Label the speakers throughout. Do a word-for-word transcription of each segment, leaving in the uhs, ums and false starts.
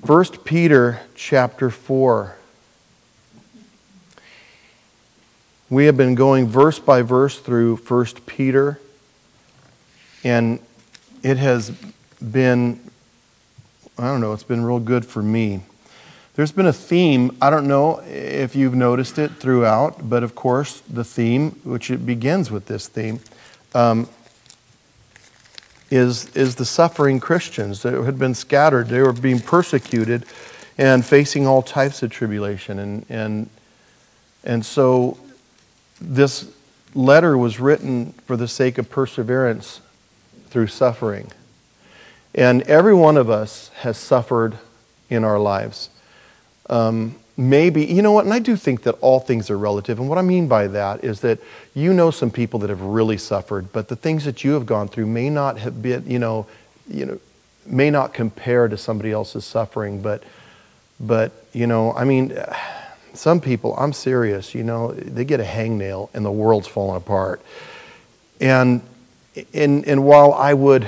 Speaker 1: First Peter chapter four. We have been going verse by verse through First Peter, and it has been, I don't know, it's been real good for me. There's been a theme, I don't know if you've noticed it throughout, but of course the theme, which it begins with this theme, um, is, is the suffering Christians that had been scattered. They were being persecuted and facing all types of tribulation. And, and, and so this letter was written for the sake of perseverance through suffering. And every one of us has suffered in our lives. Um, maybe, you know what, and I do think that all things are relative. And what I mean by that is that you know some people that have really suffered, but the things that you have gone through may not have been, you know, you know, may not compare to somebody else's suffering. But, but you know, I mean, some people, I'm serious, you know, they get a hangnail and the world's falling apart. And, and, and while I would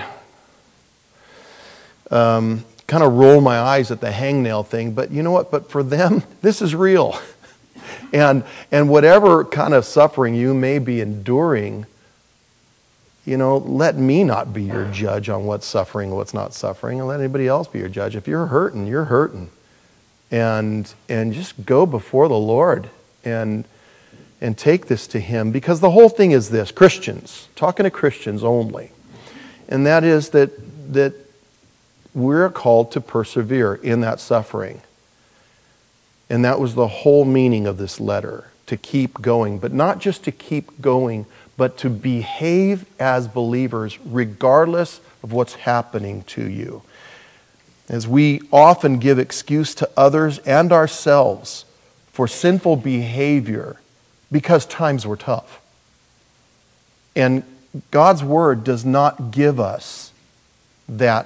Speaker 1: um, kind of roll my eyes at the hangnail thing, but you know what? But for them, this is real. and and whatever kind of suffering you may be enduring, you know, let me not be your judge on what's suffering and what's not suffering, and let anybody else be your judge. If you're hurting, you're hurting. And and just go before the Lord and and take this to Him. Because the whole thing is this, Christians, talking to Christians only, and that is that that we're called to persevere in that suffering. And that was the whole meaning of this letter, to keep going. But not just to keep going, but to behave as believers regardless of what's happening to you. As we often give excuse to others and ourselves for sinful behavior because times were tough. And God's Word does not give us that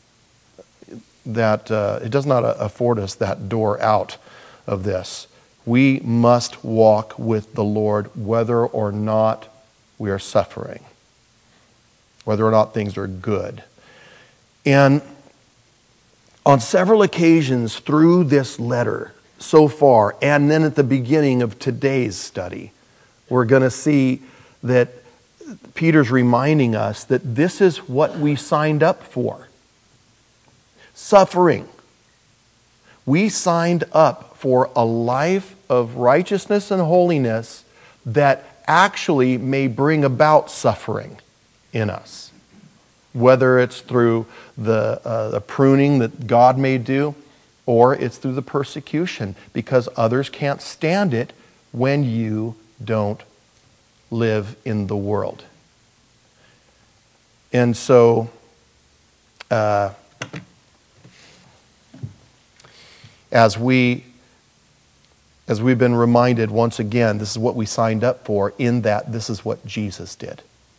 Speaker 1: that uh, it does not afford us that door out of this. We must walk with the Lord whether or not we are suffering, whether or not things are good. And on several occasions through this letter so far, and then at the beginning of today's study, we're going to see that Peter's reminding us that this is what we signed up for. Suffering. We signed up for a life of righteousness and holiness that actually may bring about suffering in us. Whether it's through the, uh, the pruning that God may do, or it's through the persecution, because others can't stand it when you don't live in the world. And so, uh, As we, as we've been reminded once again, this is what we signed up for, in that this is what Jesus did.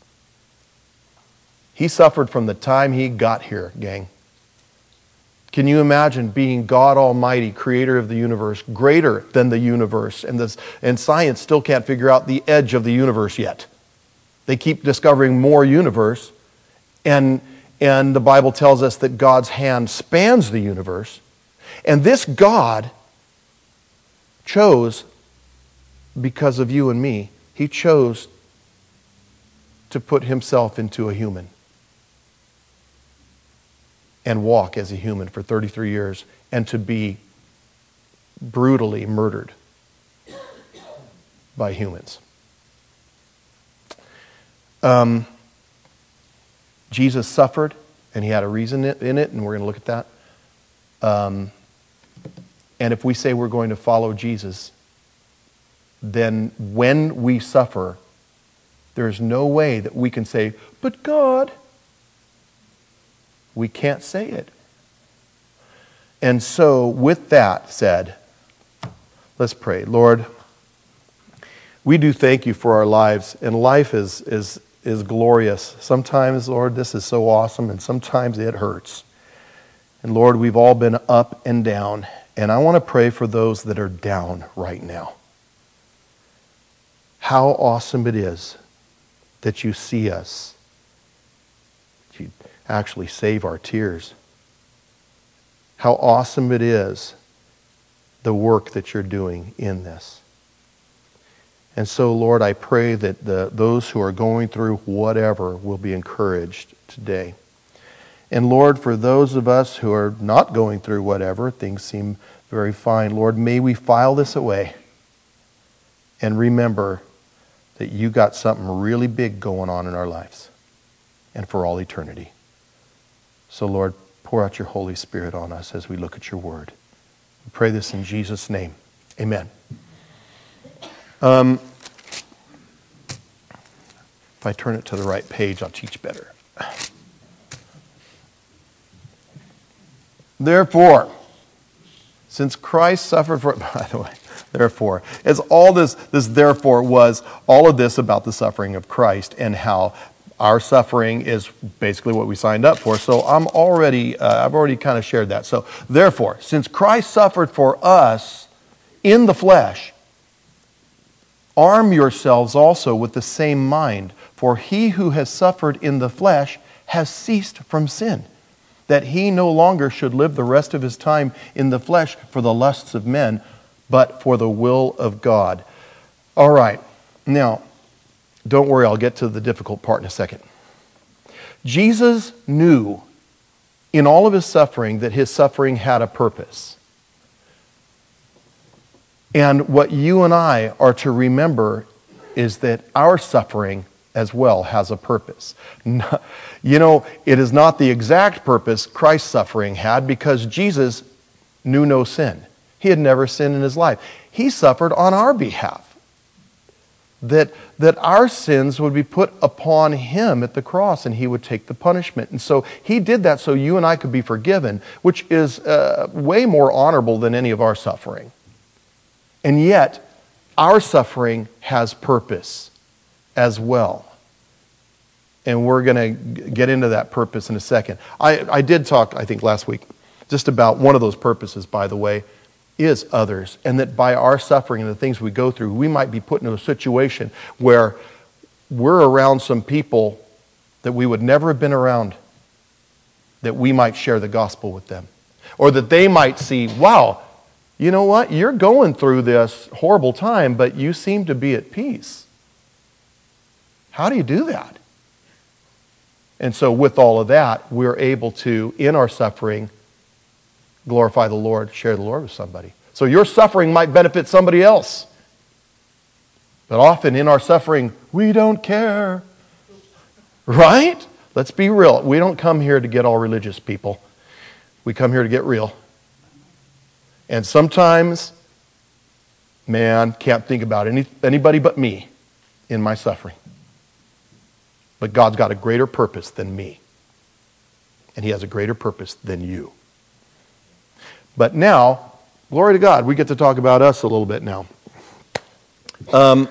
Speaker 1: He suffered from the time He got here, gang. Can you imagine being God Almighty, creator of the universe, greater than the universe, and, this, and science still can't figure out the edge of the universe yet. They keep discovering more universe, and, and the Bible tells us that God's hand spans the universe. And this God chose, because of you and me, He chose to put Himself into a human and walk as a human for thirty-three years and to be brutally murdered by humans. Um, Jesus suffered, and He had a reason in it, and we're going to look at that. Um, And if we say we're going to follow Jesus, then when we suffer, there's no way that we can say, but God, we can't say it. And so with that said, let's pray. Lord, we do thank You for our lives, and life is, is, is glorious. Sometimes, Lord, this is so awesome, and sometimes it hurts. And Lord, we've all been up and down. And I want to pray for those that are down right now. How awesome it is that You see us. You actually save our tears. how awesome it is, the work that you're doing in this. And so, Lord, I pray that the, those who are going through whatever will be encouraged today. And Lord, for those of us who are not going through whatever, things seem very fine, Lord, may we file this away and remember that you got something really big going on in our lives and for all eternity. So, Lord, pour out your Holy Spirit on us as we look at your word. We pray this in Jesus' name. Amen. Um, if I turn it to the right page, I'll teach better. Therefore, since Christ suffered for, by the way, therefore, as all this, this therefore was all of this about the suffering of Christ and how our suffering is basically what we signed up for. So I'm already, uh, I've already kind of shared that. So therefore, since Christ suffered for us in the flesh, arm yourselves also with the same mind, for he who has suffered in the flesh has ceased from sin, that he no longer should live the rest of his time in the flesh for the lusts of men, but for the will of God. All right, now, don't worry, I'll get to the difficult part in a second. Jesus knew in all of his suffering that his suffering had a purpose. And what you and I are to remember is that our suffering as well has a purpose. You know, it is not the exact purpose Christ's suffering had, because Jesus knew no sin. He had never sinned in his life. He suffered on our behalf. That, that our sins would be put upon him at the cross and he would take the punishment. And so he did that so you and I could be forgiven, which is uh, way more honorable than any of our suffering. And yet, our suffering has purpose as well. And we're going to get into that purpose in a second. I, I did talk, I think, last week, just about one of those purposes, by the way, is others. And that by our suffering and the things we go through, we might be put into a situation where we're around some people that we would never have been around, that we might share the gospel with them. Or that they might see, wow, you know what? You're going through this horrible time, but you seem to be at peace. How do you do that? And so with all of that, we're able to, in our suffering, glorify the Lord, share the Lord with somebody. So your suffering might benefit somebody else. But often in our suffering, we don't care. Right? Let's be real. We don't come here to get all religious, people. We come here to get real. And sometimes, man, can't think about any, anybody but me in my suffering. But God's got a greater purpose than me. And he has a greater purpose than you. But now, glory to God, we get to talk about us a little bit now. Um,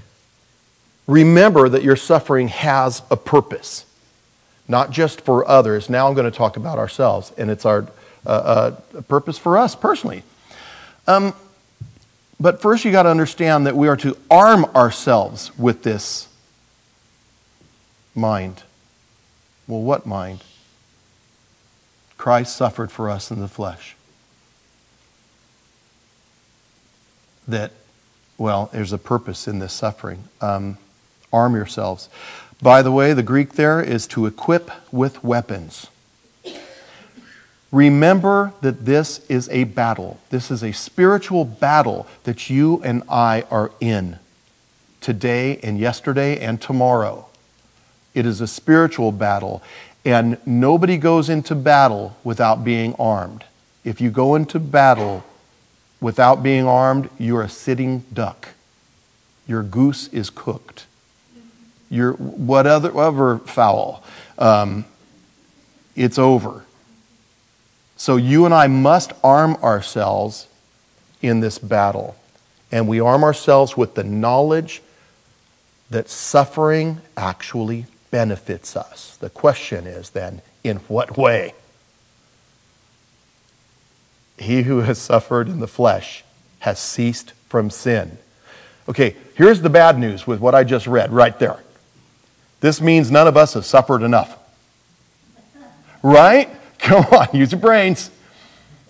Speaker 1: remember that your suffering has a purpose. Not just for others. Now I'm going to talk about ourselves. And it's our uh, uh, purpose for us personally. Um, but first you got to understand that we are to arm ourselves with this mind. Well, what mind? Christ suffered for us in the flesh. That, well, there's a purpose in this suffering. Um, arm yourselves. By the way, the Greek there is to equip with weapons. Remember that this is a battle. This is a spiritual battle that you and I are in today and yesterday and tomorrow. It is a spiritual battle, and nobody goes into battle without being armed. If you go into battle without being armed, you're a sitting duck. Your goose is cooked. Your whatever, whatever fowl, um, it's over. So you and I must arm ourselves in this battle. And we arm ourselves with the knowledge that suffering actually benefits us. The question is then, in what way? He who has suffered in the flesh has ceased from sin. Okay, here's the bad news with what I just read right there. This means none of us have suffered enough. Right? Come on, use your brains.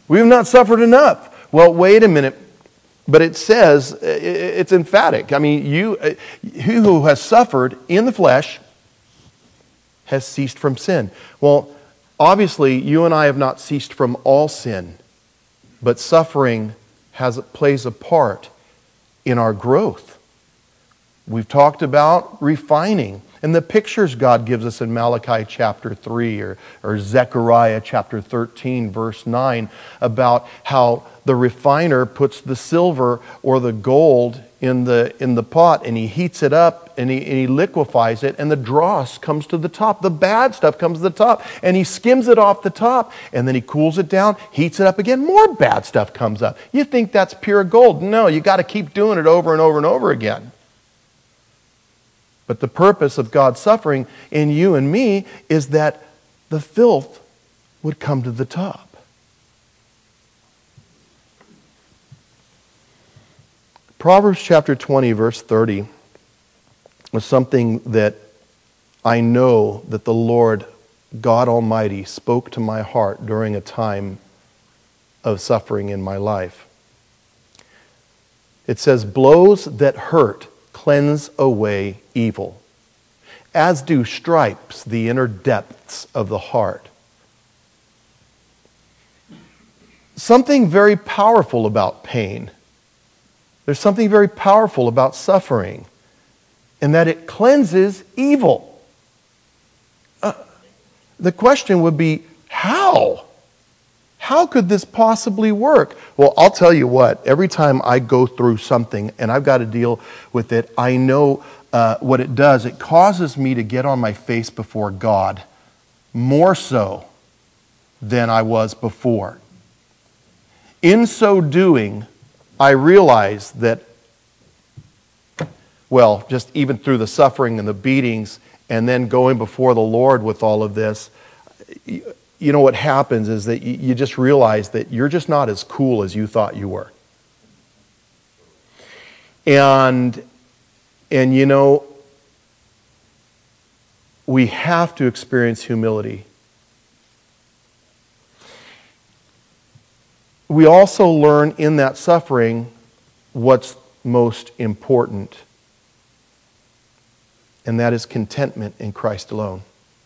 Speaker 1: We have not suffered enough. Well, wait a minute. But it says, it's emphatic. I mean, you, he who has suffered in the flesh has ceased from sin. Well, obviously, you and I have not ceased from all sin, but suffering has plays a part in our growth. We've talked about refining. And the pictures God gives us in Malachi chapter three or, or Zechariah chapter thirteen, verse nine, about how the refiner puts the silver or the gold in the, in the pot and he heats it up and he, and he liquefies it and the dross comes to the top. The bad stuff comes to the top and he skims it off the top and then he cools it down, heats it up again, more bad stuff comes up. You think that's pure gold. No, you got to keep doing it over and over and over again. But the purpose of God's suffering in you and me is that the filth would come to the top. Proverbs chapter twenty, verse thirty was something that I know that the Lord God Almighty spoke to my heart during a time of suffering in my life. It says, blows that hurt cleanse away evil, as do stripes the inner depths of the heart. Something very powerful about pain. There's something very powerful about suffering, in that it cleanses evil. Uh, the question would be, how? How could this possibly work? Well, I'll tell you what, every time I go through something and I've got to deal with it, I know uh, what it does. It causes me to get on my face before God more so than I was before. In so doing, I realize that, well, just even through the suffering and the beatings and then going before the Lord with all of this, you know what happens is that you just realize that you're just not as cool as you thought you were. And, and you know, we have to experience humility. We also learn in that suffering what's most important, and that is contentment in Christ alone.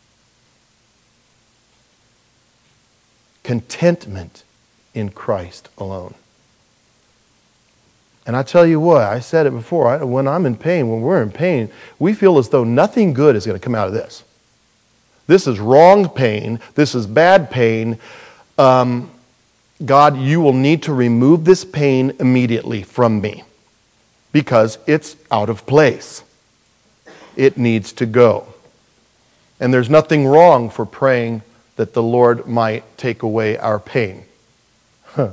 Speaker 1: Contentment in Christ alone. And I tell you what, I said it before, I, when I'm in pain, when we're in pain, we feel as though nothing good is going to come out of this. This is wrong pain. This is bad pain. Um, God, you will need to remove this pain immediately from me because it's out of place. It needs to go. And there's nothing wrong for praying that the Lord might take away our pain. Huh.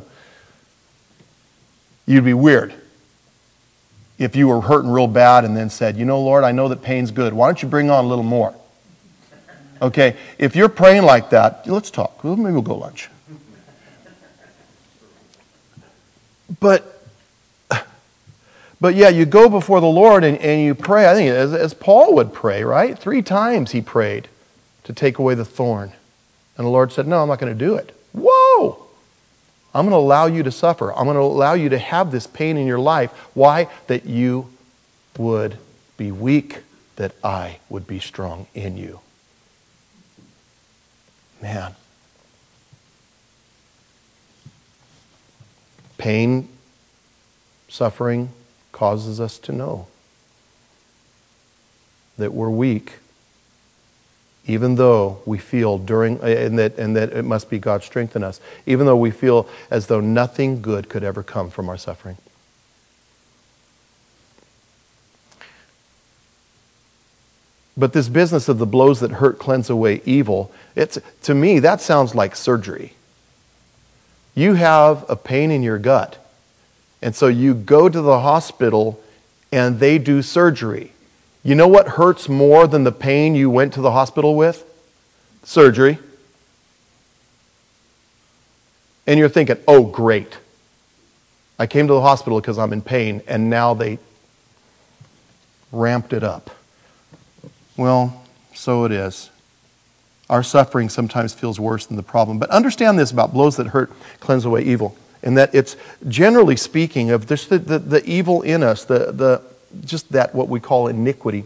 Speaker 1: You'd be weird if you were hurting real bad and then said, you know, Lord, I know that pain's good. Why don't you bring on a little more? Okay, if you're praying like that, let's talk. Well, maybe we'll go lunch. But, but yeah, you go before the Lord and, and you pray. I think as, as Paul would pray, right? Three times he prayed to take away the thorn. And the Lord said, no, I'm not going to do it. Whoa! I'm going to allow you to suffer. I'm going to allow you to have this pain in your life. Why? That you would be weak, that I would be strong in you. Man. Pain, suffering causes us to know that we're weak, even though we feel during, and that, and that it must be God's strength in us, even though we feel as though nothing good could ever come from our suffering. But this business of the blows that hurt cleanse away evil, it's, to me, that sounds like surgery. You have a pain in your gut, and so you go to the hospital and they do surgery. You know what hurts more than the pain you went to the hospital with? Surgery. And you're thinking, oh, great. I came to the hospital because I'm in pain, and now they ramped it up. Well, so it is. Our suffering sometimes feels worse than the problem. But understand this about blows that hurt cleanse away evil. And that it's generally speaking of just the, the, the evil in us, the, the just that what we call iniquity.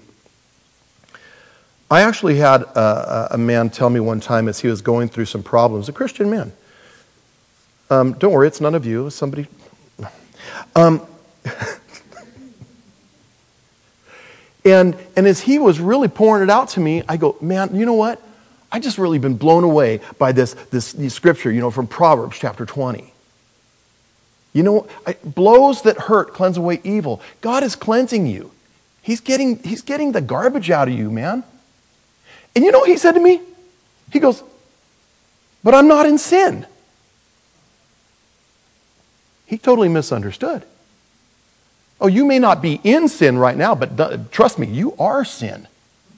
Speaker 1: I actually had a, a man tell me one time as he was going through some problems, a Christian man. Um, don't worry, it's none of you. It's somebody. Um, and and as he was really pouring it out to me, I go, man, you know what? I just really been blown away by this this, this scripture, you know, from Proverbs chapter twenty. You know, I, blows that hurt cleanse away evil. God is cleansing you. He's getting He's getting the garbage out of you, man. And you know what he said to me? He goes, but I'm not in sin. He totally misunderstood. Oh, you may not be in sin right now, but th- trust me, you are sin.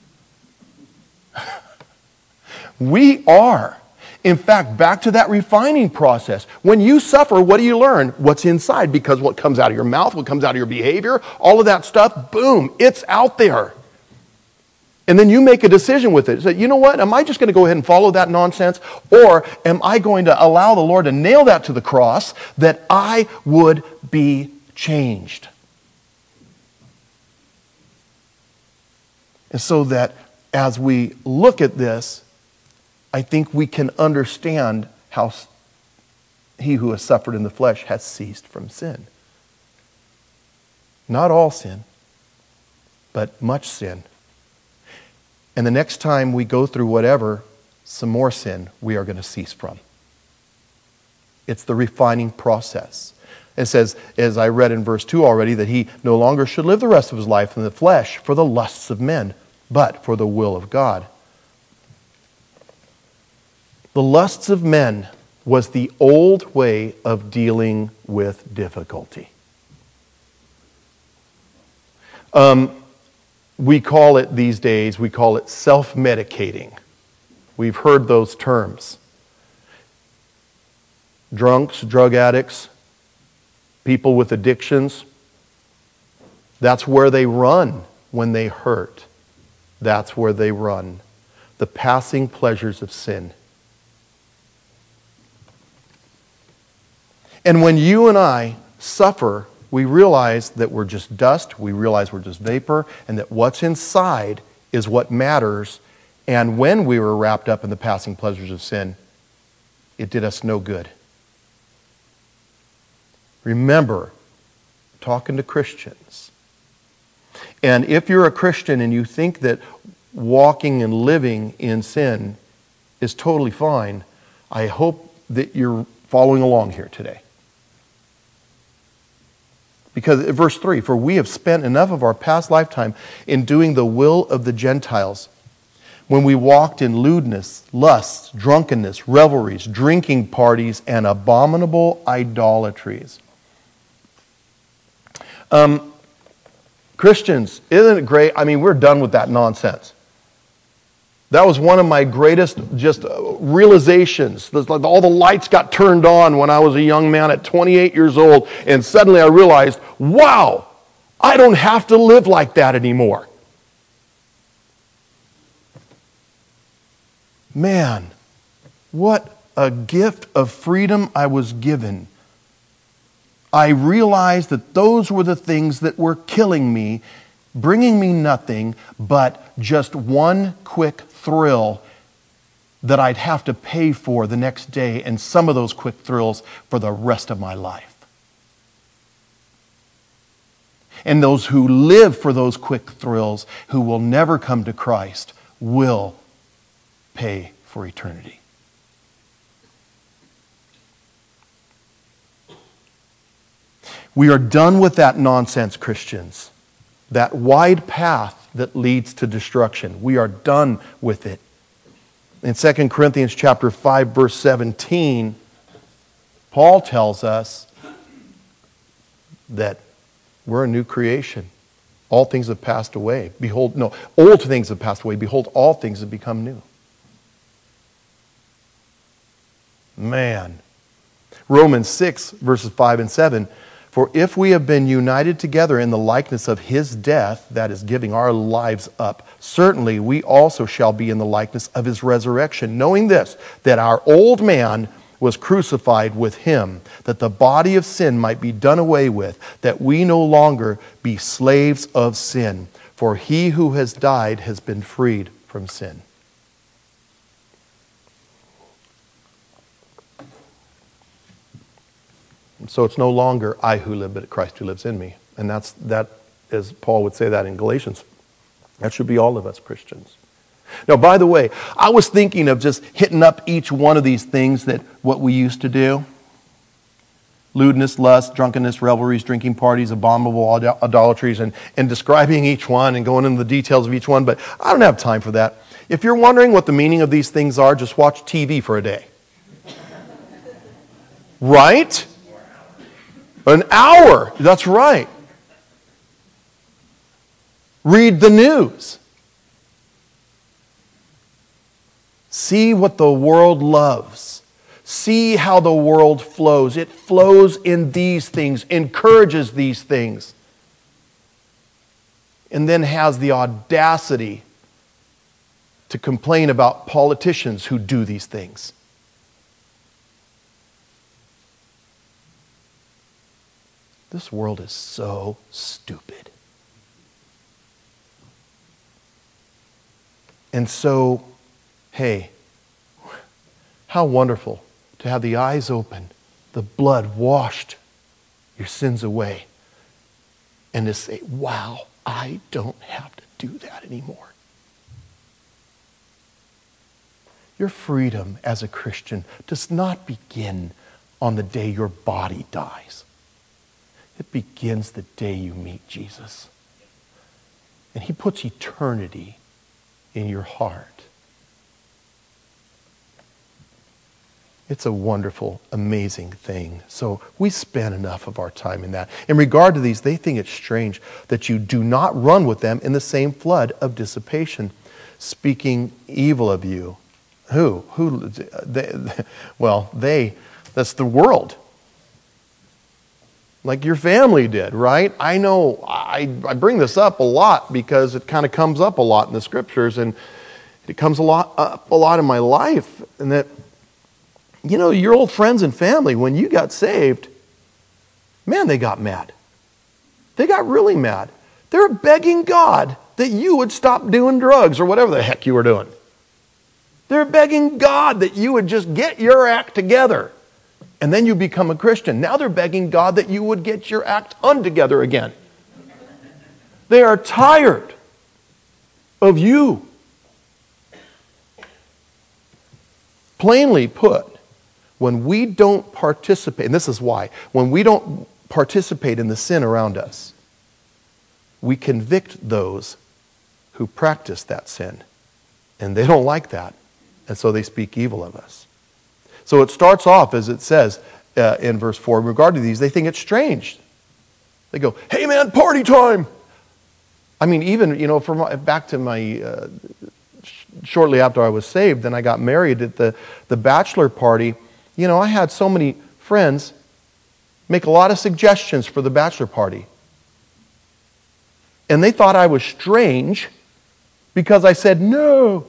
Speaker 1: We are. In fact, back to that refining process. When you suffer, what do you learn? What's inside, because what comes out of your mouth, what comes out of your behavior, all of that stuff, boom, it's out there. And then you make a decision with it. Say, you know what? Am I just going to go ahead and follow that nonsense? Or am I going to allow the Lord to nail that to the cross that I would be changed? And so that as we look at this, I think we can understand how he who has suffered in the flesh has ceased from sin. Not all sin, but much sin. And the next time we go through whatever, some more sin, we are going to cease from. It's the refining process. It says, as I read in verse two already, that he no longer should live the rest of his life in the flesh for the lusts of men, but for the will of God. The lusts of men was the old way of dealing with difficulty. Um, we call it these days, we call it self-medicating. We've heard those terms. Drunks, drug addicts, people with addictions, that's where they run when they hurt. That's where they run. The passing pleasures of sin. And when you and I suffer, we realize that we're just dust, we realize we're just vapor, and that what's inside is what matters. And when we were wrapped up in the passing pleasures of sin, it did us no good. Remember, talking to Christians. And if you're a Christian and you think that walking and living in sin is totally fine, I hope that you're following along here today. Because verse three, for we have spent enough of our past lifetime in doing the will of the Gentiles, when we walked in lewdness, lusts, drunkenness, revelries, drinking parties, and abominable idolatries. Um, Christians, isn't it great? I mean, we're done with that nonsense. That was one of my greatest just realizations. All the lights got turned on when I was a young man at twenty-eight years old, and suddenly I realized, wow, I don't have to live like that anymore. Man, what a gift of freedom I was given. I realized that those were the things that were killing me, bringing me nothing but just one quick thrill that I'd have to pay for the next day, and some of those quick thrills for the rest of my life. And those who live for those quick thrills, who will never come to Christ, will pay for eternity. We are done with that nonsense, Christians. That wide path that leads to destruction. We are done with it. In Second Corinthians chapter five, verse seventeen, Paul tells us that we're a new creation. All things have passed away. Behold, no, old things have passed away. Behold, all things have become new. Man. Romans six, verses five and seven. For if we have been united together in the likeness of his death, that is, giving our lives up, certainly we also shall be in the likeness of his resurrection, knowing this, that our old man was crucified with him, that the body of sin might be done away with, that we no longer be slaves of sin. For he who has died has been freed from sin. So it's no longer I who live, but Christ who lives in me. And that's, that, as Paul would say that in Galatians, that should be all of us Christians. Now, by the way, I was thinking of just hitting up each one of these things that what we used to do. Lewdness, lust, drunkenness, revelries, drinking parties, abominable idolatries, and, and describing each one and going into the details of each one, but I don't have time for that. If you're wondering what the meaning of these things are, just watch T V for a day. Right? An hour, that's right. Read the news. See what the world loves. See how the world flows. It flows in these things, encourages these things, and then has the audacity to complain about politicians who do these things. This world is so stupid. And so, hey, how wonderful to have the eyes open, the blood washed your sins away, and to say, wow, I don't have to do that anymore. Your freedom as a Christian does not begin on the day your body dies. It begins the day you meet Jesus. And he puts eternity in your heart. It's a wonderful, amazing thing. So we spend enough of our time in that. In regard to these, they think it's strange that you do not run with them in the same flood of dissipation, speaking evil of you. Who? Who? They, well, they, that's the world. Like your family did, right? I know I, I bring this up a lot because it kind of comes up a lot in the scriptures, and it comes a lot up a lot in my life. And that, you know, your old friends and family, when you got saved, man, they got mad. They got really mad. They were begging God that you would stop doing drugs or whatever the heck you were doing. They're begging God that you would just get your act together. And then you become a Christian. Now they're begging God that you would get your act untogether again. They are tired of you. Plainly put, when we don't participate, and this is why, when we don't participate in the sin around us, we convict those who practice that sin. And they don't like that. And so they speak evil of us. So it starts off, as it says uh, in verse four, in regard to these, they think it's strange. They go, hey man, party time. I mean, even, you know, from my, back to my, uh, sh- shortly after I was saved, then I got married at the, the bachelor party. You know, I had so many friends make a lot of suggestions for the bachelor party. And they thought I was strange because I said no.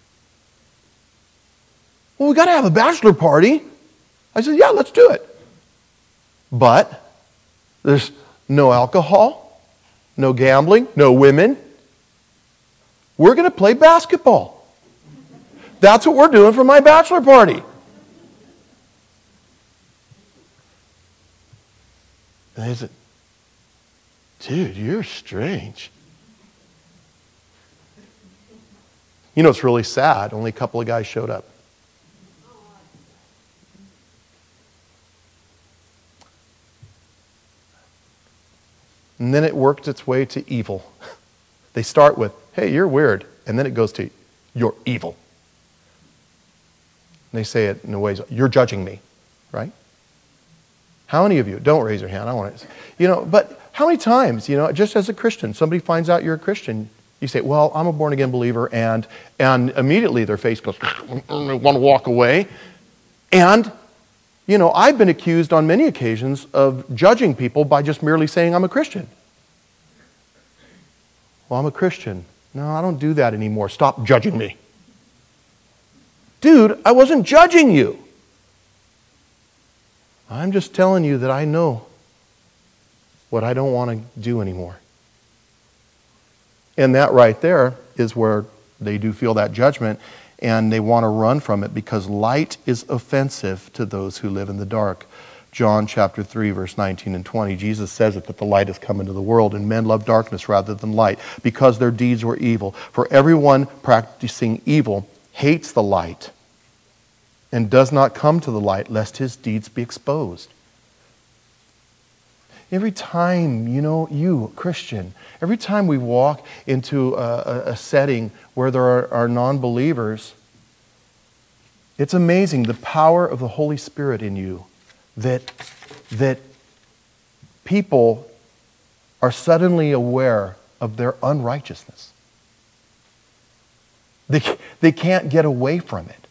Speaker 1: Well, we got to have a bachelor party. I said, yeah, let's do it. But there's no alcohol, no gambling, no women. We're going to play basketball. That's what we're doing for my bachelor party. And they said, dude, you're strange. You know, it's really sad. Only a couple of guys showed up. And then it worked its way to evil. They start with, hey, you're weird. And then it goes to, you're evil. And they say it in a way, you're judging me, right? How many of you, don't raise your hand, I want to, you know, but how many times, you know, just as a Christian, somebody finds out you're a Christian, you say, well, I'm a born again believer, and and immediately their face goes, I want to walk away. And You know, I've been accused on many occasions of judging people by just merely saying I'm a Christian. Well, I'm a Christian. No, I don't do that anymore. Stop judging me. Dude, I wasn't judging you. I'm just telling you that I know what I don't want to do anymore. And that right there is where they do feel that judgment, and they want to run from it because light is offensive to those who live in the dark. John chapter three, verse nineteen and twenty, Jesus says it, that the light has come into the world, and men love darkness rather than light, because their deeds were evil. For everyone practicing evil hates the light, and does not come to the light, lest his deeds be exposed. Every time, you know, you, Christian, every time we walk into a, a setting where there are, are non-believers, it's amazing the power of the Holy Spirit in you, that, that people are suddenly aware of their unrighteousness. They, they can't get away from it.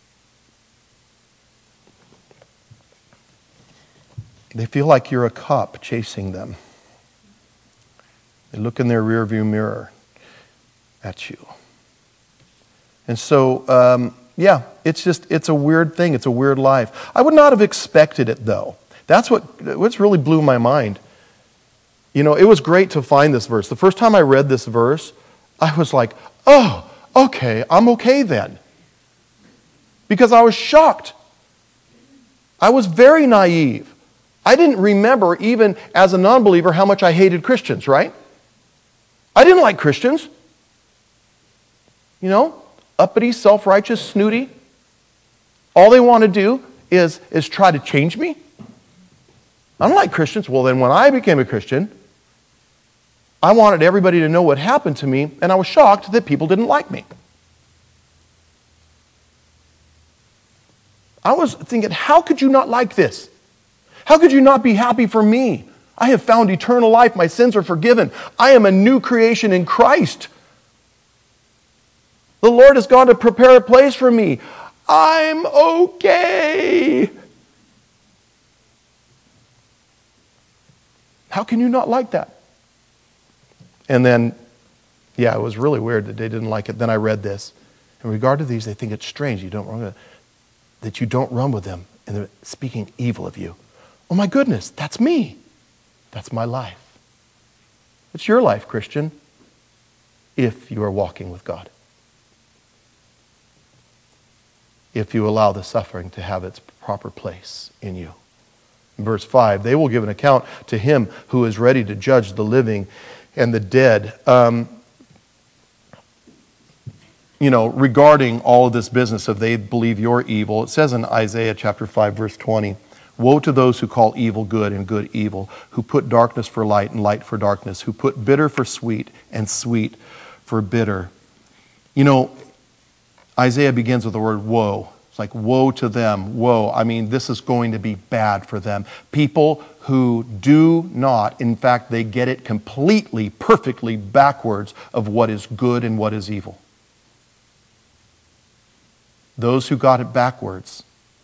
Speaker 1: They feel like you're a cop chasing them. They look in their rearview mirror at you. And so, um, yeah, it's just, it's a weird thing. It's a weird life. I would not have expected it, though. That's what what's really blew my mind. You know, it was great to find this verse. The first time I read this verse, I was like, oh, okay, I'm okay then. Because I was shocked. I was very naive. I didn't remember, even as a non-believer, how much I hated Christians, right? I didn't like Christians. You know, uppity, self-righteous, snooty. All they want to do is, is try to change me. I don't like Christians. Well, then when I became a Christian, I wanted everybody to know what happened to me, and I was shocked that people didn't like me. I was thinking, how could you not like this? How could you not be happy for me? I have found eternal life. My sins are forgiven. I am a new creation in Christ. The Lord has gone to prepare a place for me. I'm okay. How can you not like that? And then, yeah, it was really weird that they didn't like it. Then I read this. In regard to these, they think it's strange you don't run, that you don't run with them, and they're speaking evil of you. Oh my goodness, that's me. That's my life. It's your life, Christian, if you are walking with God. If you allow the suffering to have its proper place in you. In verse five, they will give an account to him who is ready to judge the living and the dead. Um, you know, regarding all of this business of they believe you're evil, it says in Isaiah chapter five, verse twenty, woe to those who call evil good and good evil, who put darkness for light and light for darkness, who put bitter for sweet and sweet for bitter. You know, Isaiah begins with the word woe. It's like, woe to them, woe. I mean, this is going to be bad for them. People who do not, in fact, they get it completely, perfectly backwards of what is good and what is evil. Those who got it backwards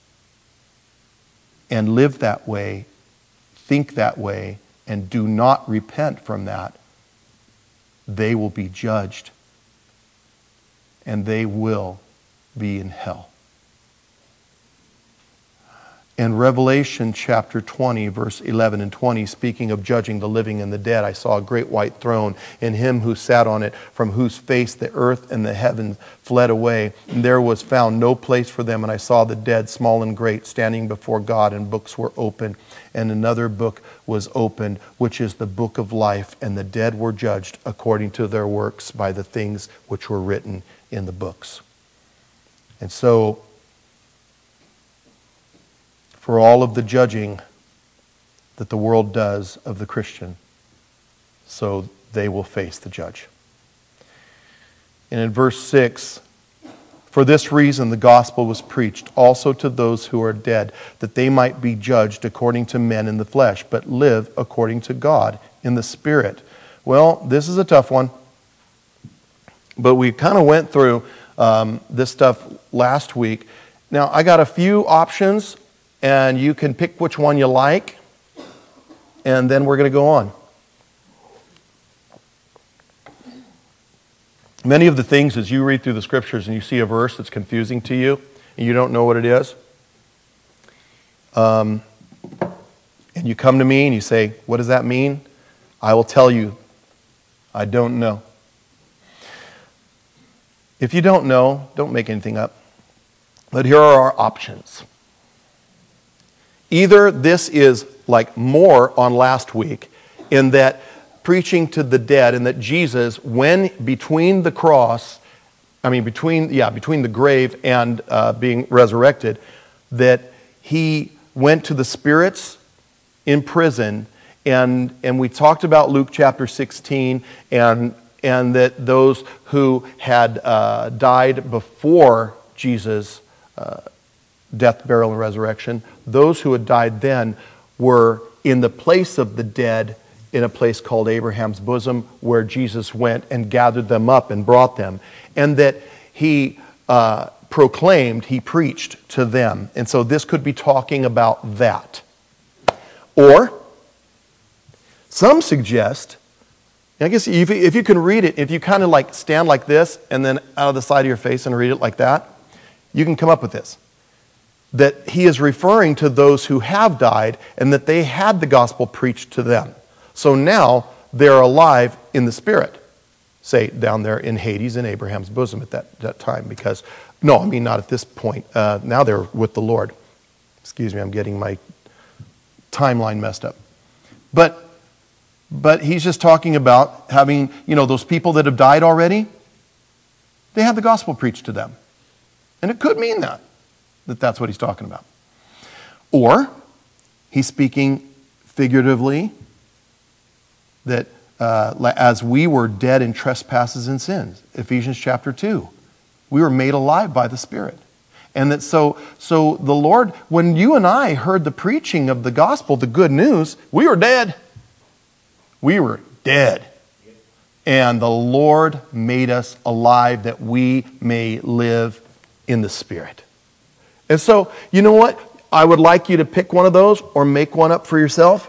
Speaker 1: and live that way, think that way, and do not repent from that, they will be judged. And they will be in hell. In Revelation chapter twenty, verse eleven and twenty, speaking of judging the living and the dead, I saw a great white throne, and him who sat on it, from whose face the earth and the heavens fled away. And there was found no place for them. And I saw the dead, small and great, standing before God, and books were opened. And another book was opened, which is the book of life. And the dead were judged according to their works by the things which were written in the books. And so, for all of the judging that the world does of the Christian, so they will face the judge. And in verse six, for this reason the gospel was preached also to those who are dead, that they might be judged according to men in the flesh, but live according to God in the Spirit. Well, this is a tough one. But we kind of went through um, this stuff last week. Now, I got a few options, and you can pick which one you like, and then we're going to go on. Many of the things, as you read through the scriptures and you see a verse that's confusing to you, and you don't know what it is, um, and you come to me and you say, what does that mean? I will tell you, I don't know. If you don't know, don't make anything up. But here are our options. Either this is like more on last week, in that preaching to the dead, and that Jesus, when between the cross, I mean between yeah between the grave and uh, being resurrected, that he went to the spirits in prison, and and we talked about Luke chapter sixteen, and and that those who had uh, died before Jesus' uh, death, burial, and resurrection, those who had died then were in the place of the dead in a place called Abraham's bosom, where Jesus went and gathered them up and brought them, and that he uh, proclaimed, he preached to them. And so this could be talking about that. Or some suggest, I guess if you, if you can read it, if you kind of like stand like this and then out of the side of your face and read it like that, you can come up with this. That he is referring to those who have died and that they had the gospel preached to them. So now they're alive in the spirit, say down there in Hades in Abraham's bosom at that, that time. Because, no, I mean not at this point. Uh, now they're with the Lord. Excuse me, I'm getting my timeline messed up. But But he's just talking about having, you know, those people that have died already, they had the gospel preached to them. And it could mean that, that that's what he's talking about. Or he's speaking figuratively that uh, as we were dead in trespasses and sins, Ephesians chapter two, we were made alive by the Spirit. And that so, so the Lord, when you and I heard the preaching of the gospel, the good news, we were dead. We were dead. And the Lord made us alive that we may live in the Spirit. And so, you know what? I would like you to pick one of those or make one up for yourself.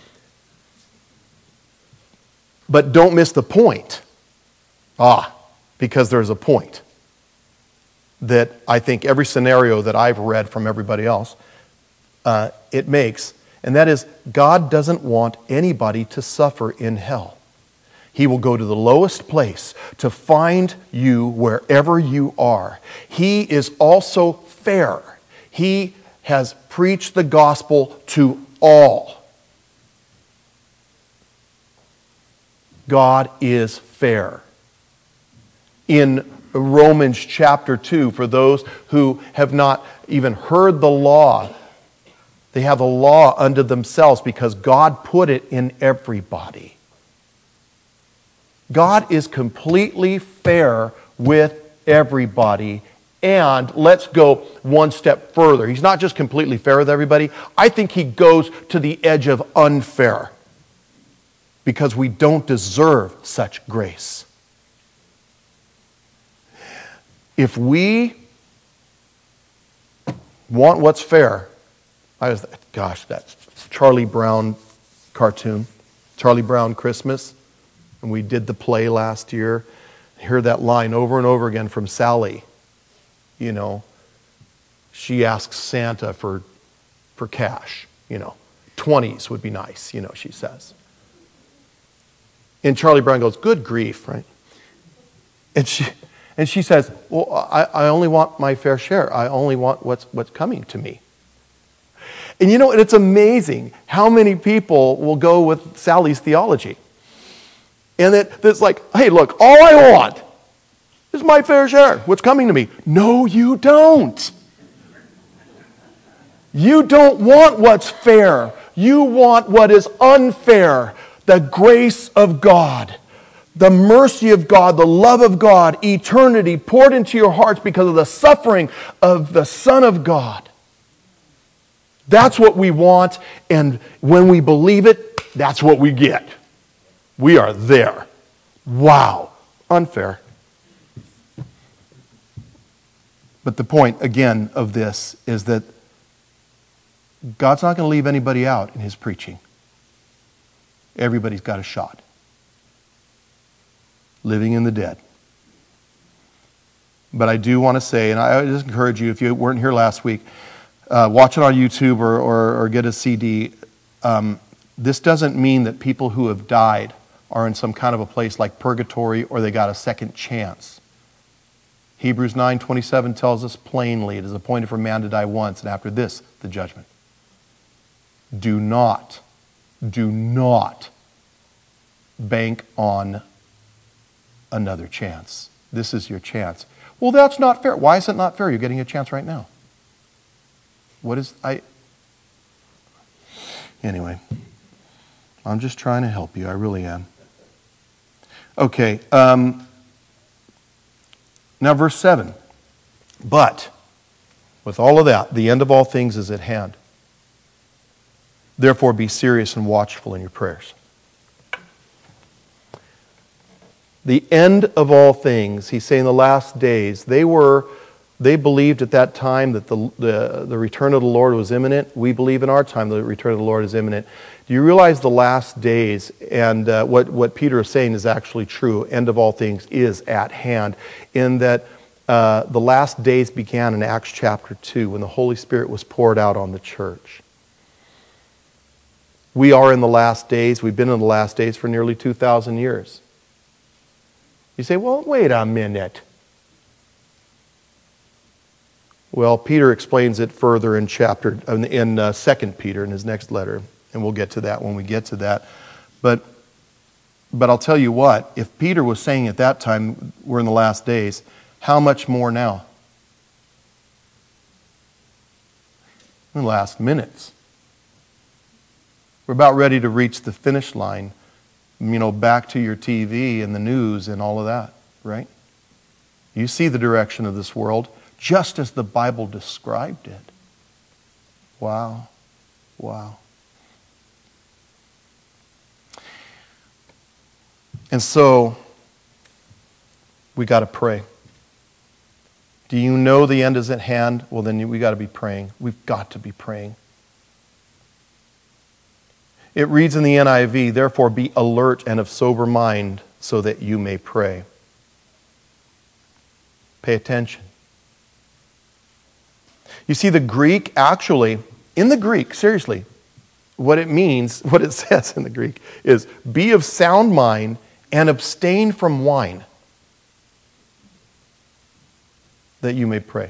Speaker 1: But don't miss the point. Ah, because there's a point that I think every scenario that I've read from everybody else, uh, it makes. And that is, God doesn't want anybody to suffer in hell. He will go to the lowest place to find you wherever you are. He is also fair. He has preached the gospel to all. God is fair. In Romans chapter two, for those who have not even heard the law, they have a law unto themselves because God put it in everybody. God is completely fair with everybody. And let's go one step further. He's not just completely fair with everybody. I think he goes to the edge of unfair because we don't deserve such grace. If we want what's fair, I was, gosh, that Charlie Brown cartoon, Charlie Brown Christmas, and we did the play last year. I heard that line over and over again from Sally. You know, she asks Santa for, for cash, you know. twenties would be nice, you know, she says. And Charlie Brown goes, good grief, right? And she, and she says, well, I, I only want my fair share. I only want what's, what's coming to me. And you know, and it's amazing how many people will go with Sally's theology. And it, it's like, hey, look, all I want is my fair share. What's coming to me? No, you don't. You don't want what's fair. You want what is unfair. The grace of God, the mercy of God, the love of God, eternity poured into your hearts because of the suffering of the Son of God. That's what we want, and when we believe it, that's what we get. We are there. Wow. Unfair. But the point, again, of this is that God's not going to leave anybody out in his preaching. Everybody's got a shot. Living in the dead. But I do want to say, and I just encourage you, if you weren't here last week, uh, watch it on YouTube or, or, or get a C D. Um, this doesn't mean that people who have died are in some kind of a place like purgatory or they got a second chance. Hebrews nine twenty-seven tells us plainly, it is appointed for man to die once, and after this, the judgment. Do not, do not bank on another chance. This is your chance. Well, that's not fair. Why is it not fair? You're getting a chance right now. What is, I, anyway, I'm just trying to help you. I really am. Okay, um, now verse seven. But, with all of that, the end of all things is at hand. Therefore, be serious and watchful in your prayers. The end of all things, he's saying the last days, they were, they believed at that time that the, the, the return of the Lord was imminent. We believe in our time the return of the Lord is imminent. Do you realize the last days, and uh, what, what Peter is saying is actually true, end of all things is at hand, in that uh, the last days began in Acts chapter two when the Holy Spirit was poured out on the church. We are in the last days. We've been in the last days for nearly two thousand years. You say, well, wait a minute. Well, Peter explains it further in chapter in uh, Second Peter in his next letter, and we'll get to that when we get to that. But but I'll tell you what, if Peter was saying at that time we're in the last days, how much more now? In the last minutes. We're about ready to reach the finish line. You know, back to your T V and the news and all of that, right? You see the direction of this world just as the Bible described it. Wow. Wow. And so, we got to pray. Do you know the end is at hand? Well, then we got to be praying. We've got to be praying. It reads in the N I V, therefore be alert and of sober mind so that you may pray. Pay attention. You see, the Greek actually, in the Greek, seriously, what it means, what it says in the Greek is be of sound mind and abstain from wine that you may pray.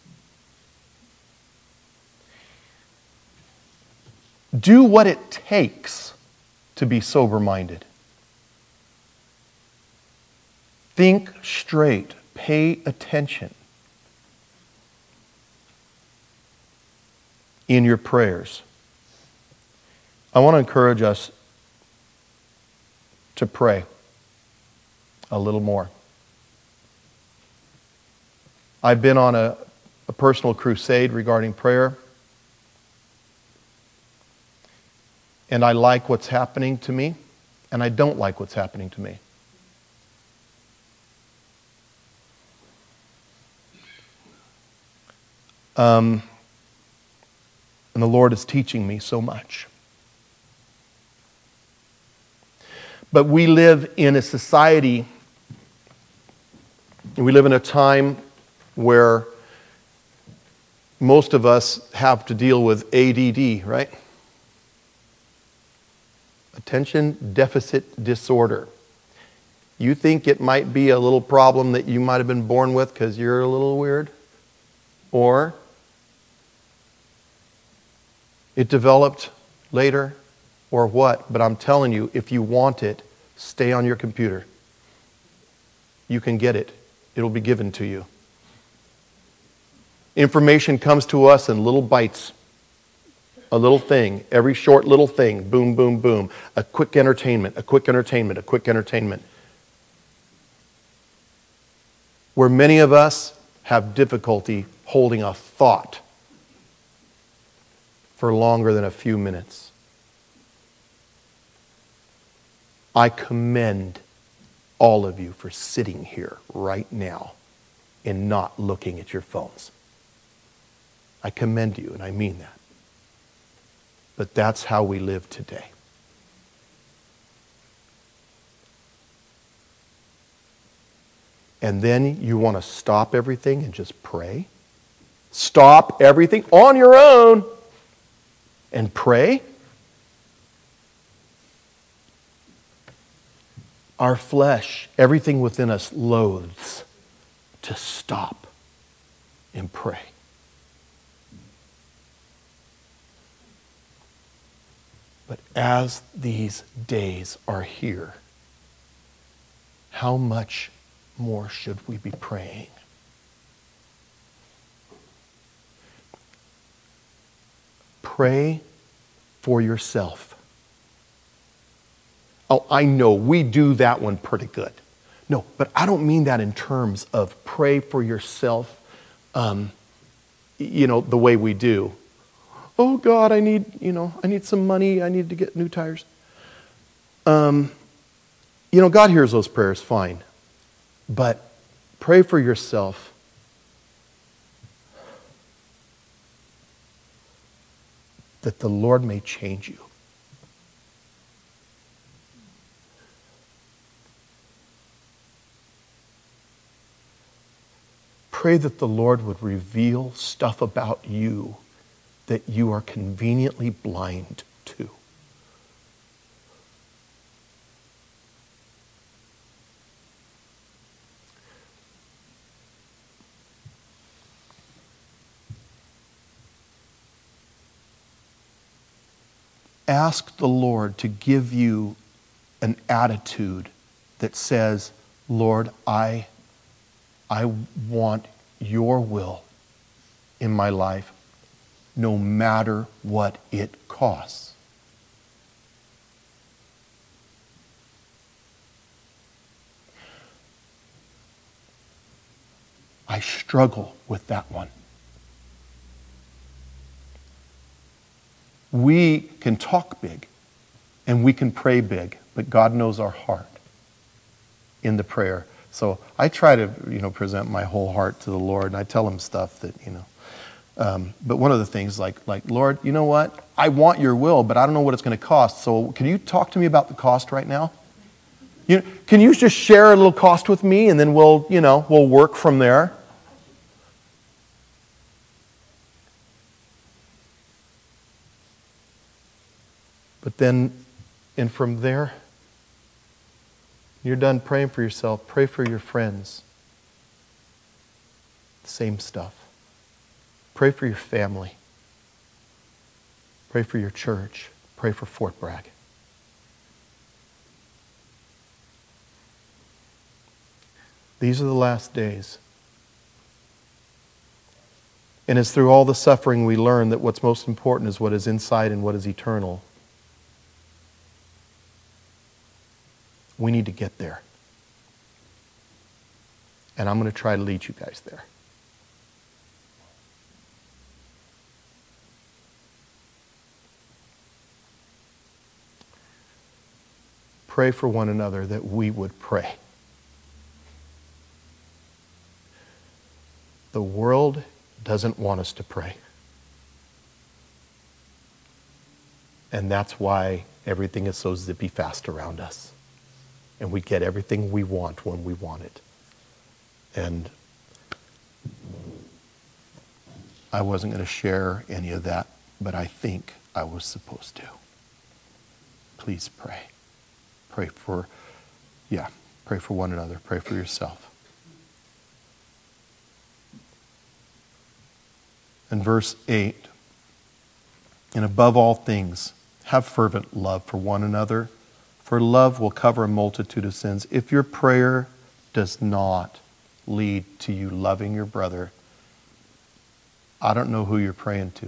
Speaker 1: Do what it takes to be sober-minded. Think straight. Pay attention in your prayers. I want to encourage us to pray a little more. I've been on a, a personal crusade regarding prayer. And I like what's happening to me, and I don't like what's happening to me. Um, and the Lord is teaching me so much. But we live in a society, we live in a time where most of us have to deal with A D D, right? Attention deficit disorder. You think it might be a little problem that you might have been born with because you're a little weird? Or it developed later? Or what? But I'm telling you, if you want it, stay on your computer. You can get it. It'll be given to you. Information comes to us in little bites. A little thing, every short little thing, boom, boom, boom. A quick entertainment, a quick entertainment, a quick entertainment. Where many of us have difficulty holding a thought for longer than a few minutes. I commend all of you for sitting here right now and not looking at your phones. I commend you, and I mean that. But that's how we live today. And then you want to stop everything and just pray? Stop everything on your own and pray? Our flesh, everything within us loathes to stop and pray. But as these days are here, how much more should we be praying? Pray for yourself. Oh, I know we do that one pretty good. No, but I don't mean that in terms of pray for yourself, um, you know, the way we do. Oh God, I need, you know, I need some money. I need to get new tires. Um, you know, God hears those prayers, fine. But pray for yourself. That the Lord may change you. Pray that the Lord would reveal stuff about you that you are conveniently blind to. Ask the Lord to give you an attitude that says, Lord, I, I want your will in my life, no matter what it costs. I struggle with that one. We can talk big and we can pray big, but God knows our heart in the prayer. So I try to, you know, present my whole heart to the Lord, and I tell him stuff that, you know. Um, but one of the things, like, like, Lord, you know what? I want your will, but I don't know what it's going to cost. So can you talk to me about the cost right now? You, can you just share a little cost with me, and then we'll, you know, we'll work from there? But then, and from there, you're done praying for yourself, pray for your friends. Same stuff. Pray for your family. Pray for your church. Pray for Fort Bragg. These are the last days. And it's through all the suffering we learn that what's most important is what is inside and what is eternal. We need to get there. And I'm going to try to lead you guys there. Pray for one another that we would pray. The world doesn't want us to pray. And that's why everything is so zippy fast around us. And we get everything we want when we want it. And I wasn't going to share any of that, but I think I was supposed to. Please pray. Pray for, yeah, pray for one another. Pray for yourself. And verse eight, and above all things, have fervent love for one another, for love will cover a multitude of sins. If your prayer does not lead to you loving your brother, I don't know who you're praying to.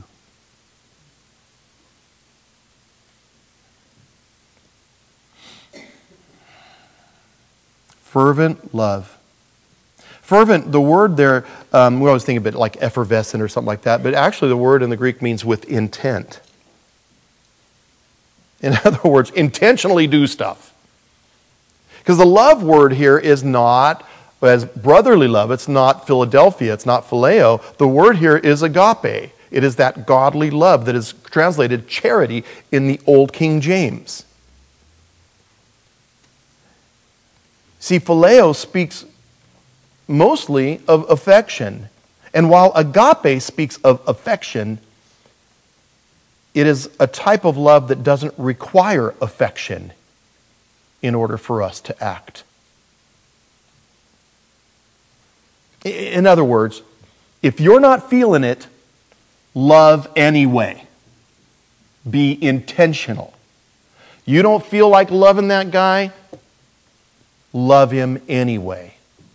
Speaker 1: Fervent love. Fervent, the word there, um, we always think of it like effervescent or something like that, but actually the word in the Greek means with intent. In other words, intentionally do stuff. Because the love word here is not, as brotherly love, it's not Philadelphia, it's not phileo. The word here is agape. It is that godly love that is translated charity in the Old King James. See, phileo speaks mostly of affection. And while agape speaks of affection, it is a type of love that doesn't require affection in order for us to act. In other words, if you're not feeling it, love anyway. Be intentional. You don't feel like loving that guy? Love him anyway.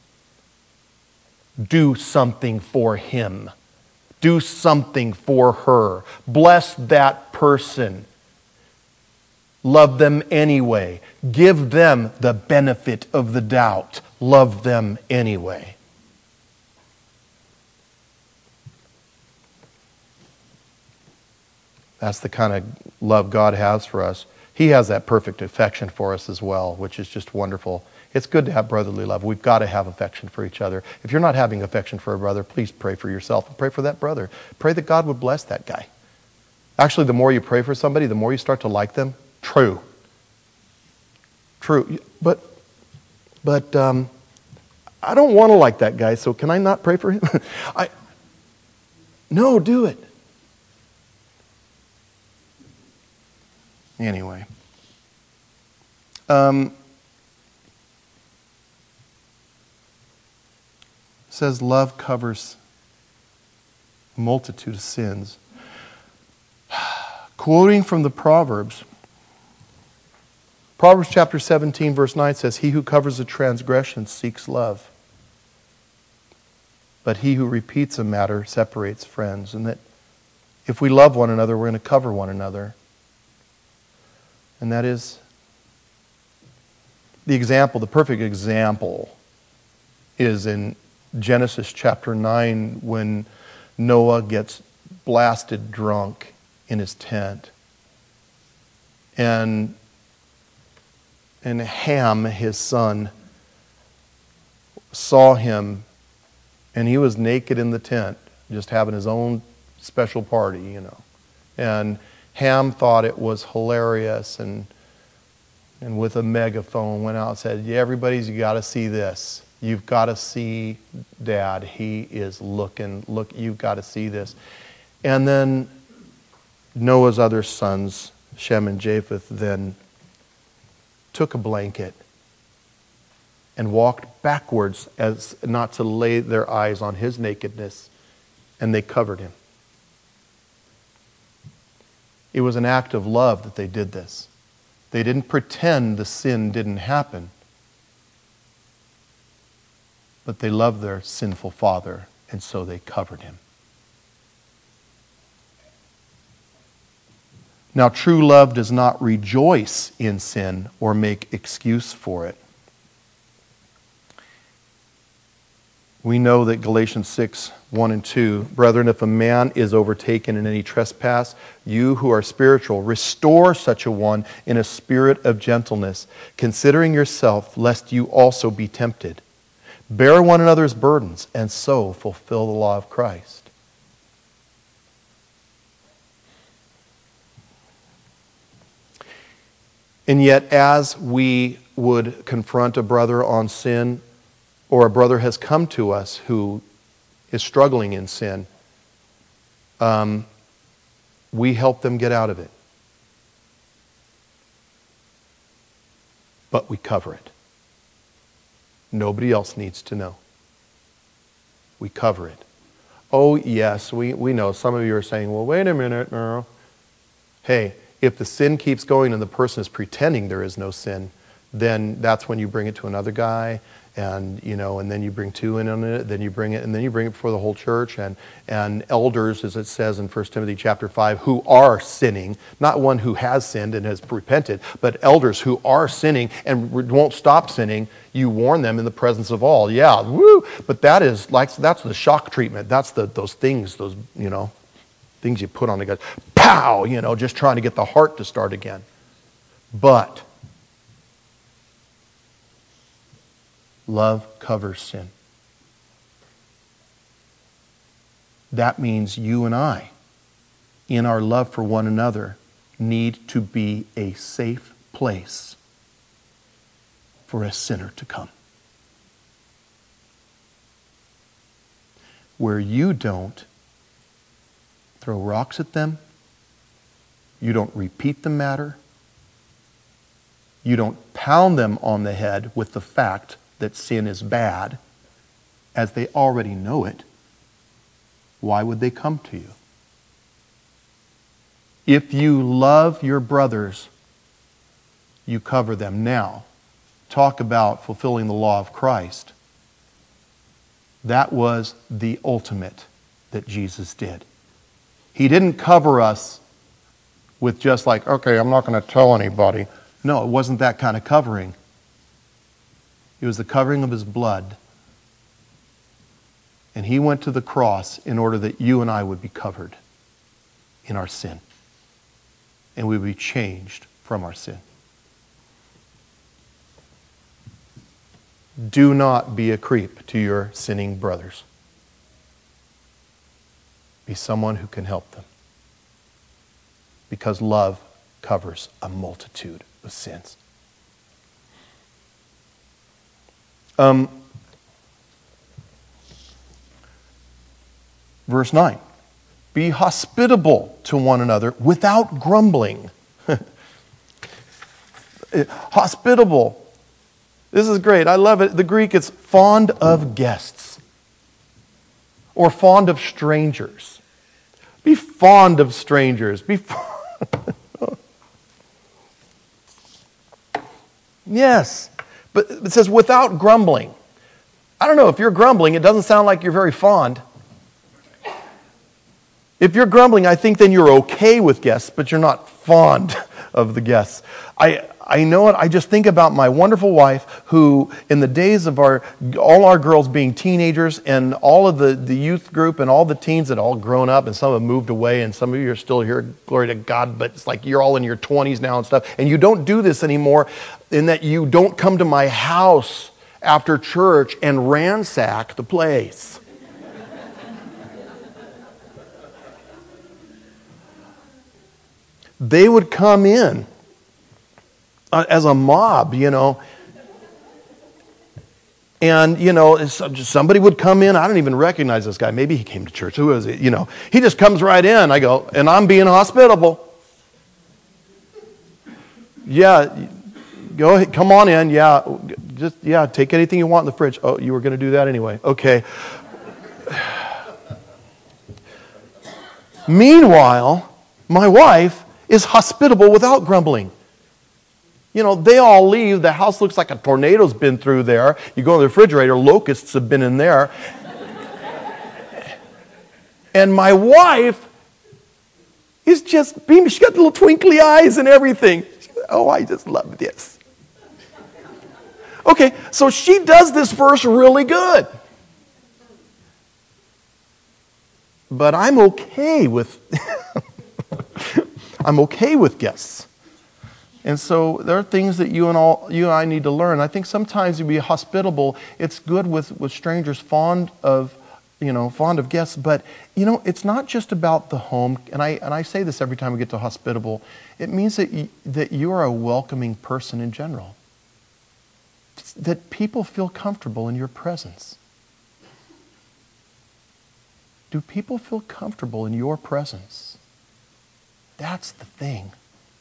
Speaker 1: Do something for him. Do something for her. Bless that person. Love them anyway. Give them the benefit of the doubt. Love them anyway. That's the kind of love God has for us. He has that perfect affection for us as well, which is just wonderful. It's good to have brotherly love. We've got to have affection for each other. If you're not having affection for a brother, please pray for yourself and pray for that brother. Pray that God would bless that guy. Actually, the more you pray for somebody, the more you start to like them. True. True. But, but um, I don't want to like that guy, so can I not pray for him? I, no, do it. Anyway. Um, it says love covers a multitude of sins. Quoting from the Proverbs, Proverbs chapter seventeen verse nine says, "He who covers a transgression seeks love, but he who repeats a matter separates friends." And that if we love one another, we're going to cover one another. And that is the example, the perfect example is in Genesis chapter nine when Noah gets blasted drunk in his tent. And, and Ham, his son, saw him, and he was naked in the tent, just having his own special party, you know. And Ham thought it was hilarious, and and with a megaphone went out and said, "Yeah, everybody's, you got to see this. You've got to see Dad. He is looking. Look, you've got to see this." And then Noah's other sons, Shem and Japheth, then took a blanket and walked backwards as not to lay their eyes on his nakedness, and they covered him. It was an act of love that they did this. They didn't pretend the sin didn't happen, but they loved their sinful father, and so they covered him. Now, true love does not rejoice in sin or make excuse for it. We know that Galatians six, one and two, "Brethren, if a man is overtaken in any trespass, you who are spiritual, restore such a one in a spirit of gentleness, considering yourself, lest you also be tempted. Bear one another's burdens, and so fulfill the law of Christ." And yet, as we would confront a brother on sin, or a brother has come to us who is struggling in sin, um, we help them get out of it. But we cover it. Nobody else needs to know. We cover it. Oh, yes, we, we know. Some of you are saying, well, wait a minute now. Hey, if the sin keeps going and the person is pretending there is no sin, then that's when you bring it to another guy, and you know, and then you bring two in on it, then you bring it, and then you bring it before the whole church, and and elders, as it says in First Timothy chapter five, who are sinning, not one who has sinned and has repented, but elders who are sinning and won't stop sinning. You warn them in the presence of all. Yeah, woo! But that is like that's the shock treatment. That's the those things, those you know, things you put on the guy. Pow! You know, just trying to get the heart to start again. But love covers sin. That means you and I in our love for one another need to be a safe place for a sinner to come. Where you don't throw rocks at them, you don't repeat the matter, you don't pound them on the head with the fact that sin is bad, as they already know it. Why would they come to you? If you love your brothers, you cover them. Now, talk about fulfilling the law of Christ. That was the ultimate that Jesus did. He didn't cover us with just like, okay, I'm not going to tell anybody. No, it wasn't that kind of covering. It was the covering of His blood. And He went to the cross in order that you and I would be covered in our sin. And we would be changed from our sin. Do not be a creep to your sinning brothers. Be someone who can help them. Because love covers a multitude of sins. Um, verse nine. Be hospitable to one another without grumbling. Hospitable. This is great. I love it. The Greek, it's fond of guests. Or fond of strangers. Be fond of strangers. Be fond. Yes. But it says without grumbling. I don't know, if you're grumbling, it doesn't sound like you're very fond. If you're grumbling, I think then you're okay with guests, but you're not fond of the guests. I I know it. I just think about my wonderful wife who, in the days of our all our girls being teenagers and all of the, the youth group and all the teens that all grown up and some have moved away and some of you are still here, glory to God, but it's like you're all in your twenties now and stuff. And you don't do this anymore in that you don't come to my house after church and ransack the place. They would come in uh, as a mob, you know. And, you know, somebody would come in. I don't even recognize this guy. Maybe he came to church. Who is it? You know, he just comes right in. I go, and I'm being hospitable. Yeah, go ahead. Come on in. Yeah, just, yeah, take anything you want in the fridge. Oh, you were going to do that anyway. Okay. Meanwhile, my wife is hospitable without grumbling. You know, they all leave. The house looks like a tornado's been through there. You go in the refrigerator, locusts have been in there. And my wife is just beaming. She's got little twinkly eyes and everything. Oh, I just love this. Okay, so she does this verse really good. But I'm okay with... I'm okay with guests. And so there are things that you and all you and I need to learn. I think sometimes you be hospitable. It's good with, with strangers, fond of, you know, fond of guests. But, you know, it's not just about the home. And I and I say this every time we get to hospitable. It means that you, that you are a welcoming person in general. It's that people feel comfortable in your presence. Do people feel comfortable in your presence? That's the thing.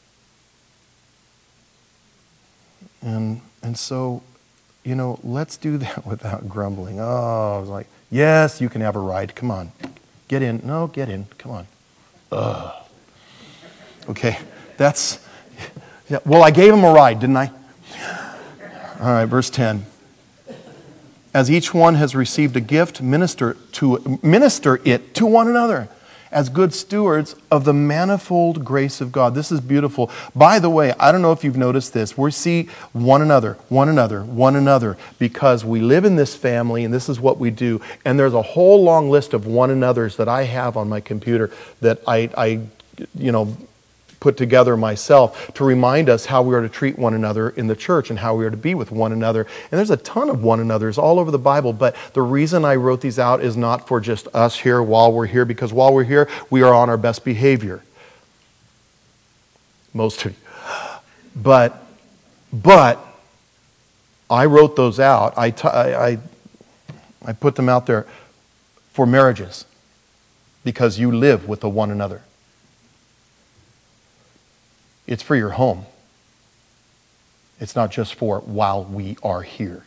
Speaker 1: And and so, you know, let's do that without grumbling. Oh, I was like, yes, you can have a ride. Come on. Get in. No, get in. Come on. Ugh. Okay, that's, yeah. Well, I gave him a ride, didn't I? All right, verse ten. As each one has received a gift, minister to minister it to one another as good stewards of the manifold grace of God. This is beautiful. By the way, I don't know if you've noticed this. We see one another, one another, one another, because we live in this family and this is what we do. And there's a whole long list of one another's that I have on my computer that I, I you know, put together myself to remind us how we are to treat one another in the church and how we are to be with one another. And there's a ton of one another's all over the Bible, but the reason I wrote these out is not for just us here while we're here, because while we're here, we are on our best behavior. Most of you. But, but, I wrote those out. I, t- I, I put them out there for marriages because you live with the one another. It's for your home. It's not just for while we are here.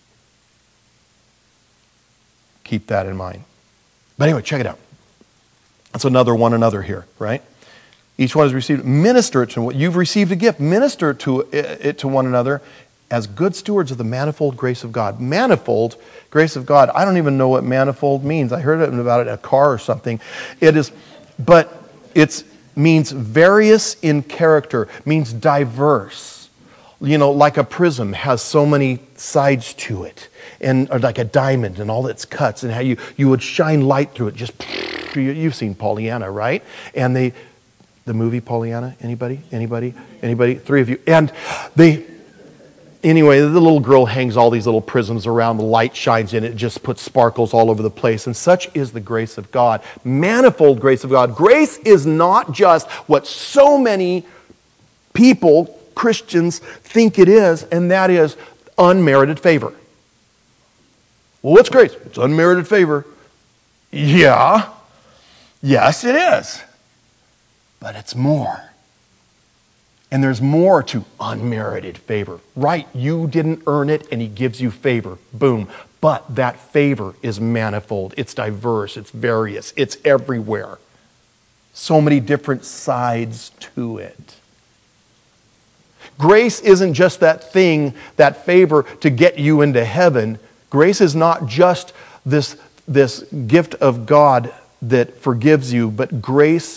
Speaker 1: Keep that in mind. But anyway, check it out. That's another one another here, right? Each one has received, minister it to what you've received a gift, minister to it to one another as good stewards of the manifold grace of God. Manifold grace of God. I don't even know what manifold means. I heard about it in a car or something. It is, but it's means various in character, means diverse. You know, like a prism has so many sides to it, and or like a diamond and all its cuts, and how you, you would shine light through it. Just, you've seen Pollyanna, right? And they, the movie Pollyanna, anybody? Anybody? Anybody? Three of you. And they, anyway, the little girl hangs all these little prisms around, the light shines in it, it just puts sparkles all over the place. And such is the grace of God. Manifold grace of God. Grace is not just what so many people, Christians, think it is, and that is unmerited favor. Well, what's grace? It's unmerited favor. Yeah. Yes, it is. But it's more. And there's more to unmerited favor. Right, you didn't earn it and he gives you favor. Boom. But that favor is manifold. It's diverse. It's various. It's everywhere. So many different sides to it. Grace isn't just that thing, that favor to get you into heaven. Grace is not just this, this gift of God that forgives you, but grace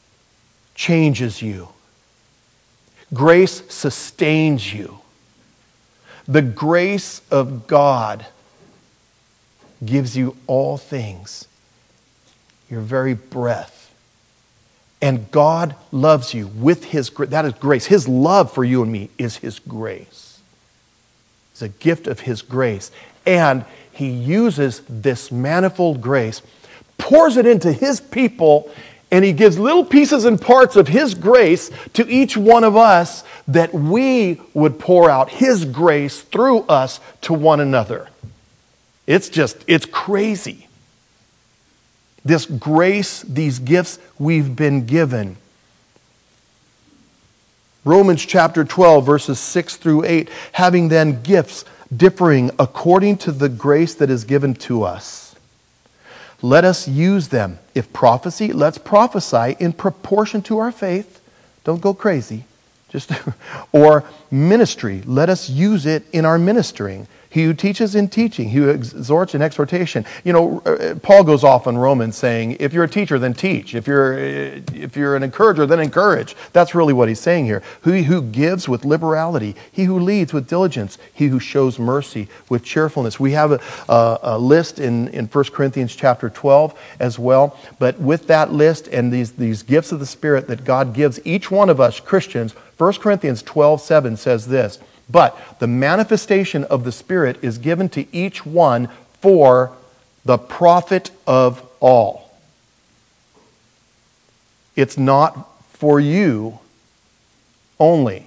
Speaker 1: changes you. Grace sustains you. The grace of God gives you all things, your very breath. And God loves you with His grace. That is grace. His love for you and me is His grace. It's a gift of His grace. And He uses this manifold grace, pours it into His people, and He gives little pieces and parts of His grace to each one of us that we would pour out His grace through us to one another. It's just, it's crazy. This grace, these gifts we've been given. Romans chapter twelve, verses six through eight. Having then gifts differing according to the grace that is given to us, let us use them. If prophecy, let's prophesy in proportion to our faith. Don't go crazy. Just or ministry, let us use it in our ministering. He who teaches in teaching, he who exhorts in exhortation. You know, Paul goes off in Romans saying, if you're a teacher, then teach. If you're if you're an encourager, then encourage. That's really what he's saying here. He who gives with liberality, he who leads with diligence, he who shows mercy with cheerfulness. We have a, a, a list in, in First Corinthians chapter twelve as well. But with that list and these, these gifts of the Spirit that God gives each one of us Christians, First Corinthians twelve seven says this, but the manifestation of the Spirit is given to each one for the profit of all. It's not for you only.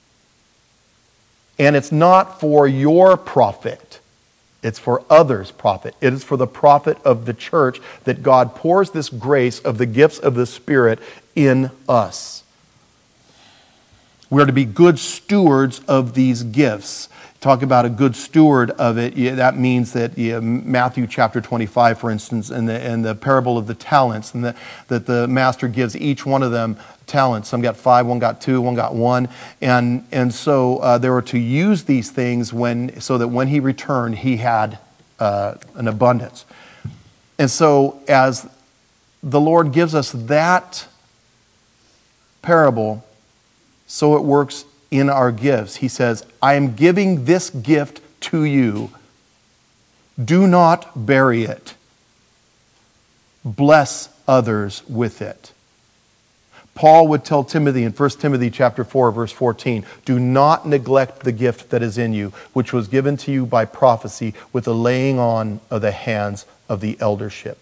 Speaker 1: And it's not for your profit. It's for others' profit. It is for the profit of the church that God pours this grace of the gifts of the Spirit in us. We are to be good stewards of these gifts. Talk about a good steward of it. Yeah, that means that yeah, Matthew chapter twenty-five, for instance, and the, and the parable of the talents, and the, that the master gives each one of them talents. Some got five, one got two, one got one. And, and so uh, they were to use these things when, so that when he returned, he had uh, an abundance. And so as the Lord gives us that parable, so it works in our gifts. He says, I am giving this gift to you. Do not bury it. Bless others with it. Paul would tell Timothy in First Timothy chapter four, verse fourteen, do not neglect the gift that is in you, which was given to you by prophecy with the laying on of the hands of the eldership.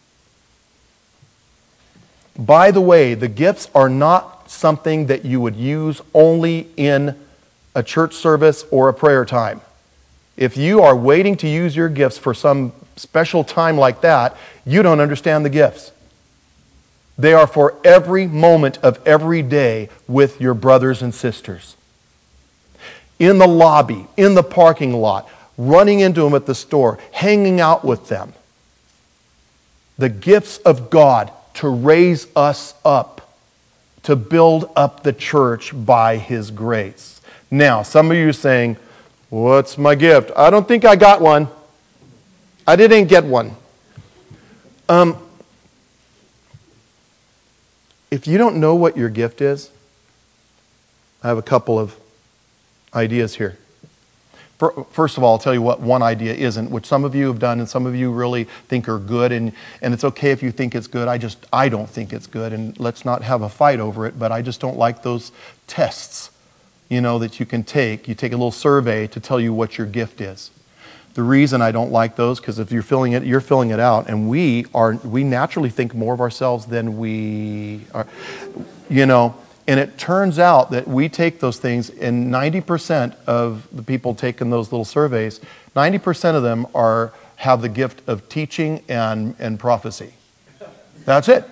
Speaker 1: By the way, the gifts are not something that you would use only in a church service or a prayer time. If you are waiting to use your gifts for some special time like that, you don't understand the gifts. They are for every moment of every day with your brothers and sisters. In the lobby, in the parking lot, running into them at the store, hanging out with them. The gifts of God to raise us up, to build up the church by His grace. Now, some of you are saying, what's my gift? I don't think I got one. I didn't get one. Um, if you don't know what your gift is, I have a couple of ideas here. First of all, I'll tell you what one idea isn't, which some of you have done and some of you really think are good, and, and it's okay if you think it's good. I just, I don't think it's good, and let's not have a fight over it, but I just don't like those tests, you know, that you can take. You take a little survey to tell you what your gift is. The reason I don't like those, because if you're filling it, you're filling it out, and we are, we naturally think more of ourselves than we are, you know. And it turns out that we take those things, and ninety percent of the people taking those little surveys, ninety percent of them are have the gift of teaching and, and prophecy. That's it.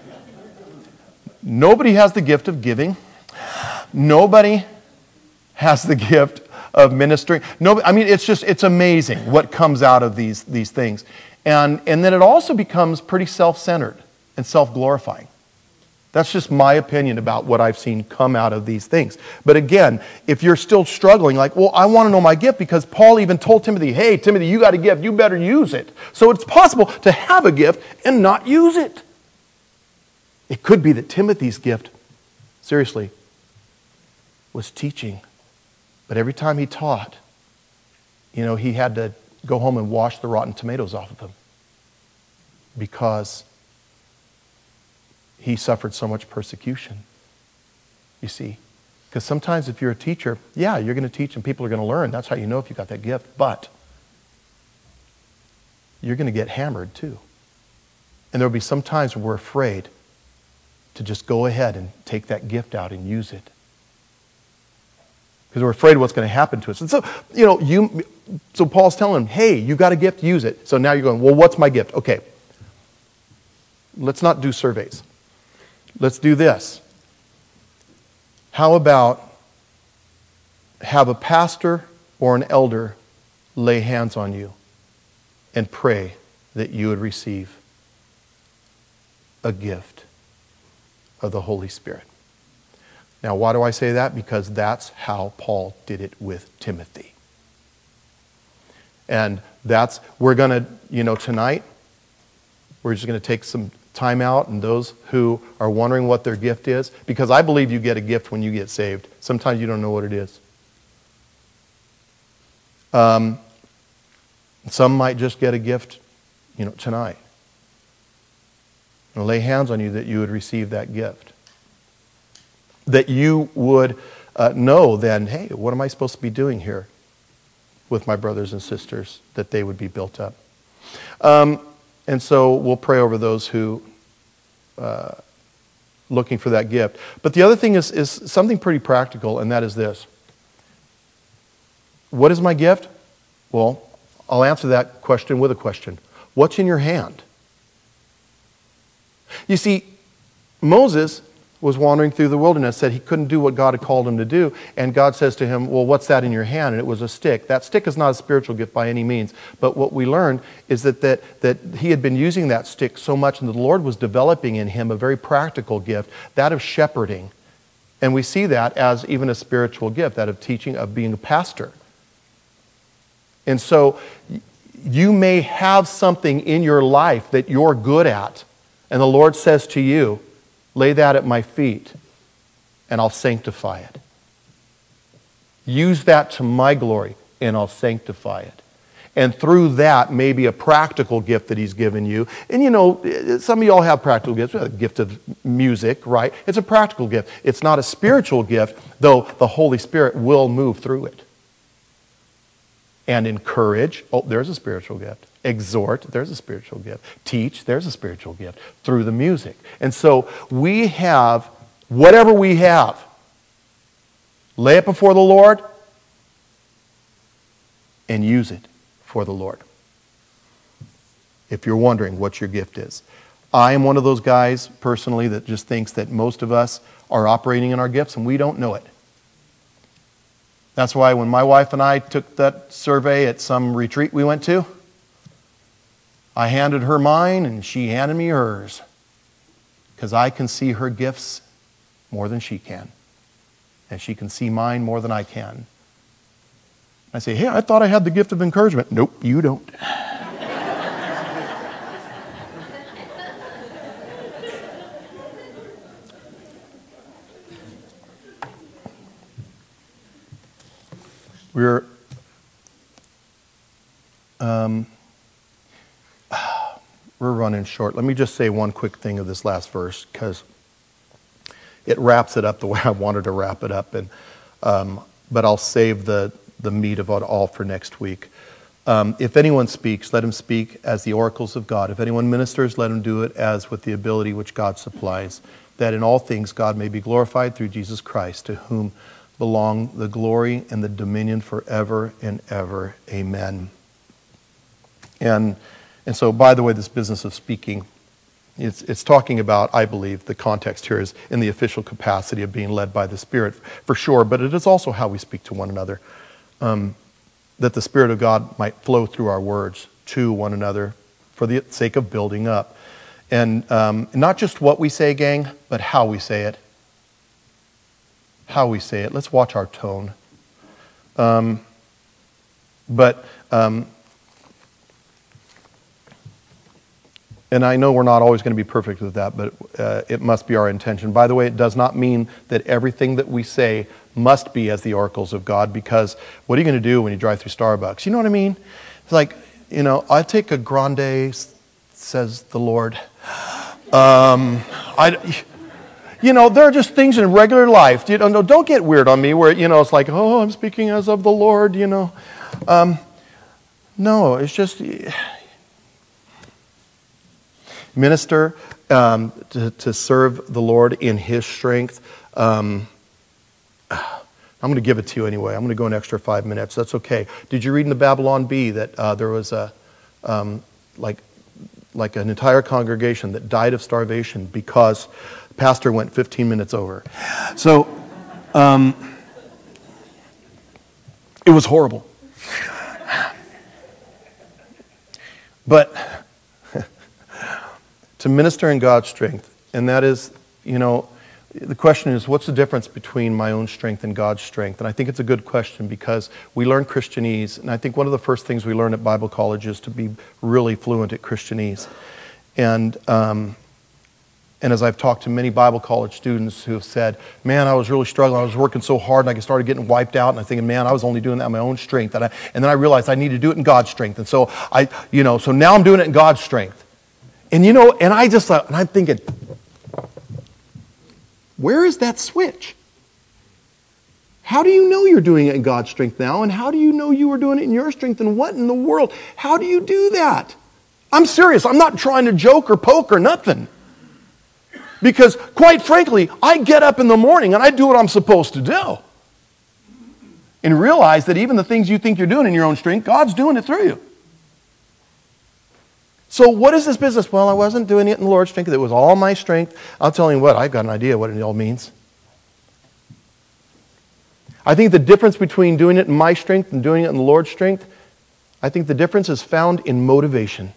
Speaker 1: Nobody has the gift of giving. Nobody has the gift of ministering. Nobody, I mean, it's just, it's amazing what comes out of these, these things. And, and then it also becomes pretty self-centered and self-glorifying. That's just my opinion about what I've seen come out of these things. But again, if you're still struggling, like, well, I want to know my gift because Paul even told Timothy, hey, Timothy, you got a gift, you better use it. So it's possible to have a gift and not use it. It could be that Timothy's gift, seriously, was teaching. But every time he taught, you know, he had to go home and wash the rotten tomatoes off of him because he suffered so much persecution, you see. Because sometimes if you're a teacher, yeah, you're going to teach and people are going to learn. That's how you know if you got that gift. But you're going to get hammered too. And there'll be some times when we're afraid to just go ahead and take that gift out and use it. Because we're afraid of what's going to happen to us. And so, you know, you. So Paul's telling him, hey, you got a gift, use it. So now you're going, well, what's my gift? Okay, let's not do surveys. Let's do this. How about have a pastor or an elder lay hands on you and pray that you would receive a gift of the Holy Spirit. Now, why do I say that? Because that's how Paul did it with Timothy. And that's, we're going to, you know, tonight, we're just going to take some time out, and those who are wondering what their gift is, because I believe you get a gift when you get saved. Sometimes you don't know what it is. Um, some might just get a gift, you know, tonight. And lay hands on you that you would receive that gift. That you would uh, know then, hey, what am I supposed to be doing here with my brothers and sisters, that they would be built up. Um, and so we'll pray over those who uh, looking for that gift. But the other thing is, is something pretty practical, and that is this. What is my gift? Well, I'll answer that question with a question. What's in your hand? You see, Moses was wandering through the wilderness, said he couldn't do what God had called him to do, and God says to him, well, what's that in your hand? And it was a stick. That stick is not a spiritual gift by any means, but what we learned is that, that, that he had been using that stick so much, and the Lord was developing in him a very practical gift, that of shepherding. And we see that as even a spiritual gift, that of teaching, of being a pastor. And so you may have something in your life that you're good at, and the Lord says to you, lay that at my feet, and I'll sanctify it. Use that to my glory, and I'll sanctify it. And through that, maybe a practical gift that he's given you. And you know, some of y'all have practical gifts. A gift of music, right? It's a practical gift. It's not a spiritual gift, though the Holy Spirit will move through it. And encourage, oh, there's a spiritual gift. Exhort, there's a spiritual gift. Teach, there's a spiritual gift through the music. And so we have whatever we have. Lay it before the Lord and use it for the Lord. If you're wondering what your gift is. I am one of those guys personally that just thinks that most of us are operating in our gifts and we don't know it. That's why when my wife and I took that survey at some retreat we went to, I handed her mine and she handed me hers. Because I can see her gifts more than she can. And she can see mine more than I can. I say, hey, I thought I had the gift of encouragement. Nope, you don't. We're um, we're running short. Let me just say one quick thing of this last verse, because it wraps it up the way I wanted to wrap it up. And um, but I'll save the, the meat of it all for next week. Um, if anyone speaks, let him speak as the oracles of God. If anyone ministers, let him do it as with the ability which God supplies, that in all things God may be glorified through Jesus Christ, to whom belong the glory and the dominion forever and ever. Amen. And and so, by the way, this business of speaking, it's, it's talking about, I believe, the context here is in the official capacity of being led by the Spirit, for sure, but it is also how we speak to one another. Um, that the Spirit of God might flow through our words to one another for the sake of building up. And um, not just what we say, gang, but how we say it. How we say it. Let's watch our tone. Um, but, um, and I know we're not always going to be perfect with that, but uh, it must be our intention. By the way, it does not mean that everything that we say must be as the oracles of God, because what are you going to do when you drive through Starbucks? You know what I mean? It's like, you know, I take a grande, says the Lord. Um, I... You know, there are just things in regular life. You know, don't get weird on me where, you know, it's like, oh, I'm speaking as of the Lord, you know. Um, no, it's just minister um, to, to serve the Lord in His strength. Um, I'm going to give it to you anyway. I'm going to go an extra five minutes. That's okay. Did you read in the Babylon Bee that uh, there was a, um, like, like an entire congregation that died of starvation because pastor went fifteen minutes over. So, um, it was horrible. But to minister in God's strength, and that is, you know, the question is, what's the difference between my own strength and God's strength? And I think it's a good question because we learn Christianese, and I think one of the first things we learn at Bible college is to be really fluent at Christianese. And, um, And as I've talked to many Bible college students who have said, man, I was really struggling. I was working so hard and I started getting wiped out. And I'm thinking, man, I was only doing that in my own strength. And, I, and then I realized I need to do it in God's strength. And so I, you know, so now I'm doing it in God's strength. And you know, and I just thought, and I'm thinking, where is that switch? How do you know you're doing it in God's strength now? And how do you know you were doing it in your strength? And what in the world? How do you do that? I'm serious. I'm not trying to joke or poke or nothing. Because, quite frankly, I get up in the morning and I do what I'm supposed to do. And realize that even the things you think you're doing in your own strength, God's doing it through you. So what is this business? Well, I wasn't doing it in the Lord's strength. It was all my strength. I'll tell you what, I've got an idea what it all means. I think the difference between doing it in my strength and doing it in the Lord's strength, I think the difference is found in motivation.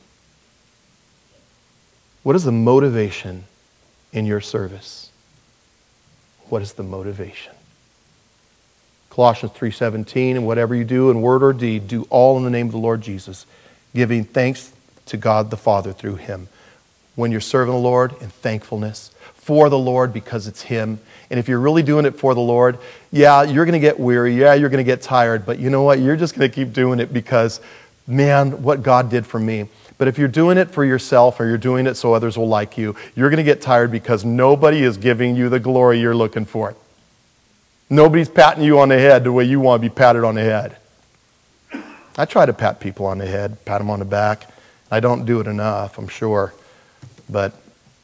Speaker 1: What is the motivation in your service? What is the motivation? Colossians three seventeen, and whatever you do in word or deed, do all in the name of the Lord Jesus, giving thanks to God the Father through Him. When you're serving the Lord in thankfulness for the Lord because it's Him. And if you're really doing it for the Lord, yeah, you're going to get weary. Yeah, you're going to get tired. But you know what? You're just going to keep doing it because man, what God did for me. But if you're doing it for yourself or you're doing it so others will like you, you're going to get tired because nobody is giving you the glory you're looking for. Nobody's patting you on the head the way you want to be patted on the head. I try to pat people on the head, pat them on the back. I don't do it enough, I'm sure. But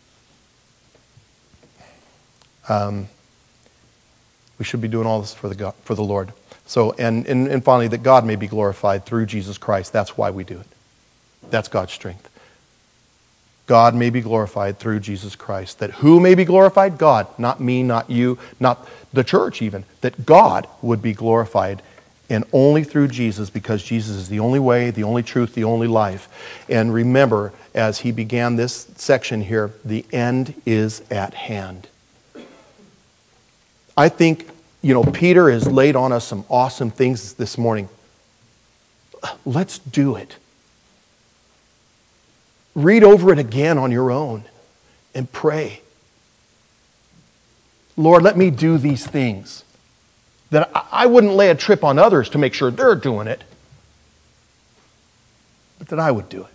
Speaker 1: um, we should be doing all this for the God, for the Lord. So, and, and, and finally, that God may be glorified through Jesus Christ. That's why we do it. That's God's strength. God may be glorified through Jesus Christ. That who may be glorified? God. Not me, not you, not the church even. That God would be glorified, and only through Jesus, because Jesus is the only way, the only truth, the only life. And remember, as he began this section here, the end is at hand. I think, you know, Peter has laid on us some awesome things this morning. Let's do it. Read over it again on your own and pray. Lord, let me do these things. That I wouldn't lay a trip on others to make sure they're doing it, but that I would do it.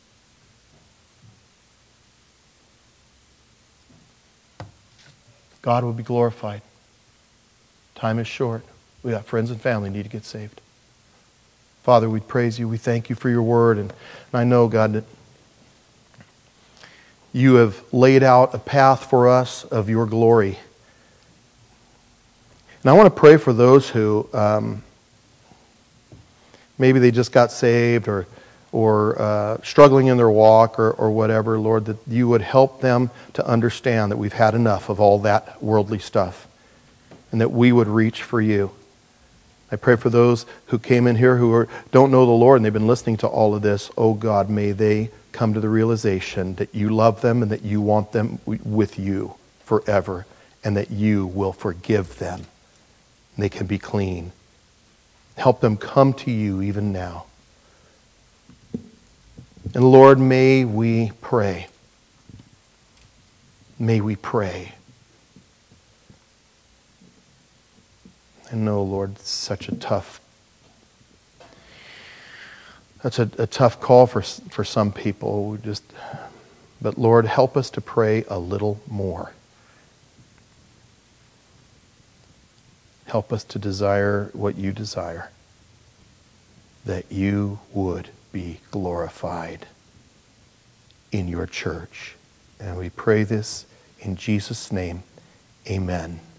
Speaker 1: God will be glorified. Time is short. We got friends and family need to get saved. Father, we praise you. We thank you for your word. And, and I know, God, that you have laid out a path for us of your glory. And I want to pray for those who um, maybe they just got saved or or uh, struggling in their walk or, or whatever, Lord, that you would help them to understand that we've had enough of all that worldly stuff and that we would reach for you. I pray for those who came in here who are, don't know the Lord and they've been listening to all of this. Oh God, may they come to the realization that you love them and that you want them with you forever and that you will forgive them. They can be clean. Help them come to you even now. And Lord, may we pray. May we pray. I know, Lord, it's such a tough, that's a, a tough call for for some people. We just, but Lord, help us to pray a little more. Help us to desire what you desire, that you would be glorified in your church. And we pray this in Jesus' name. Amen.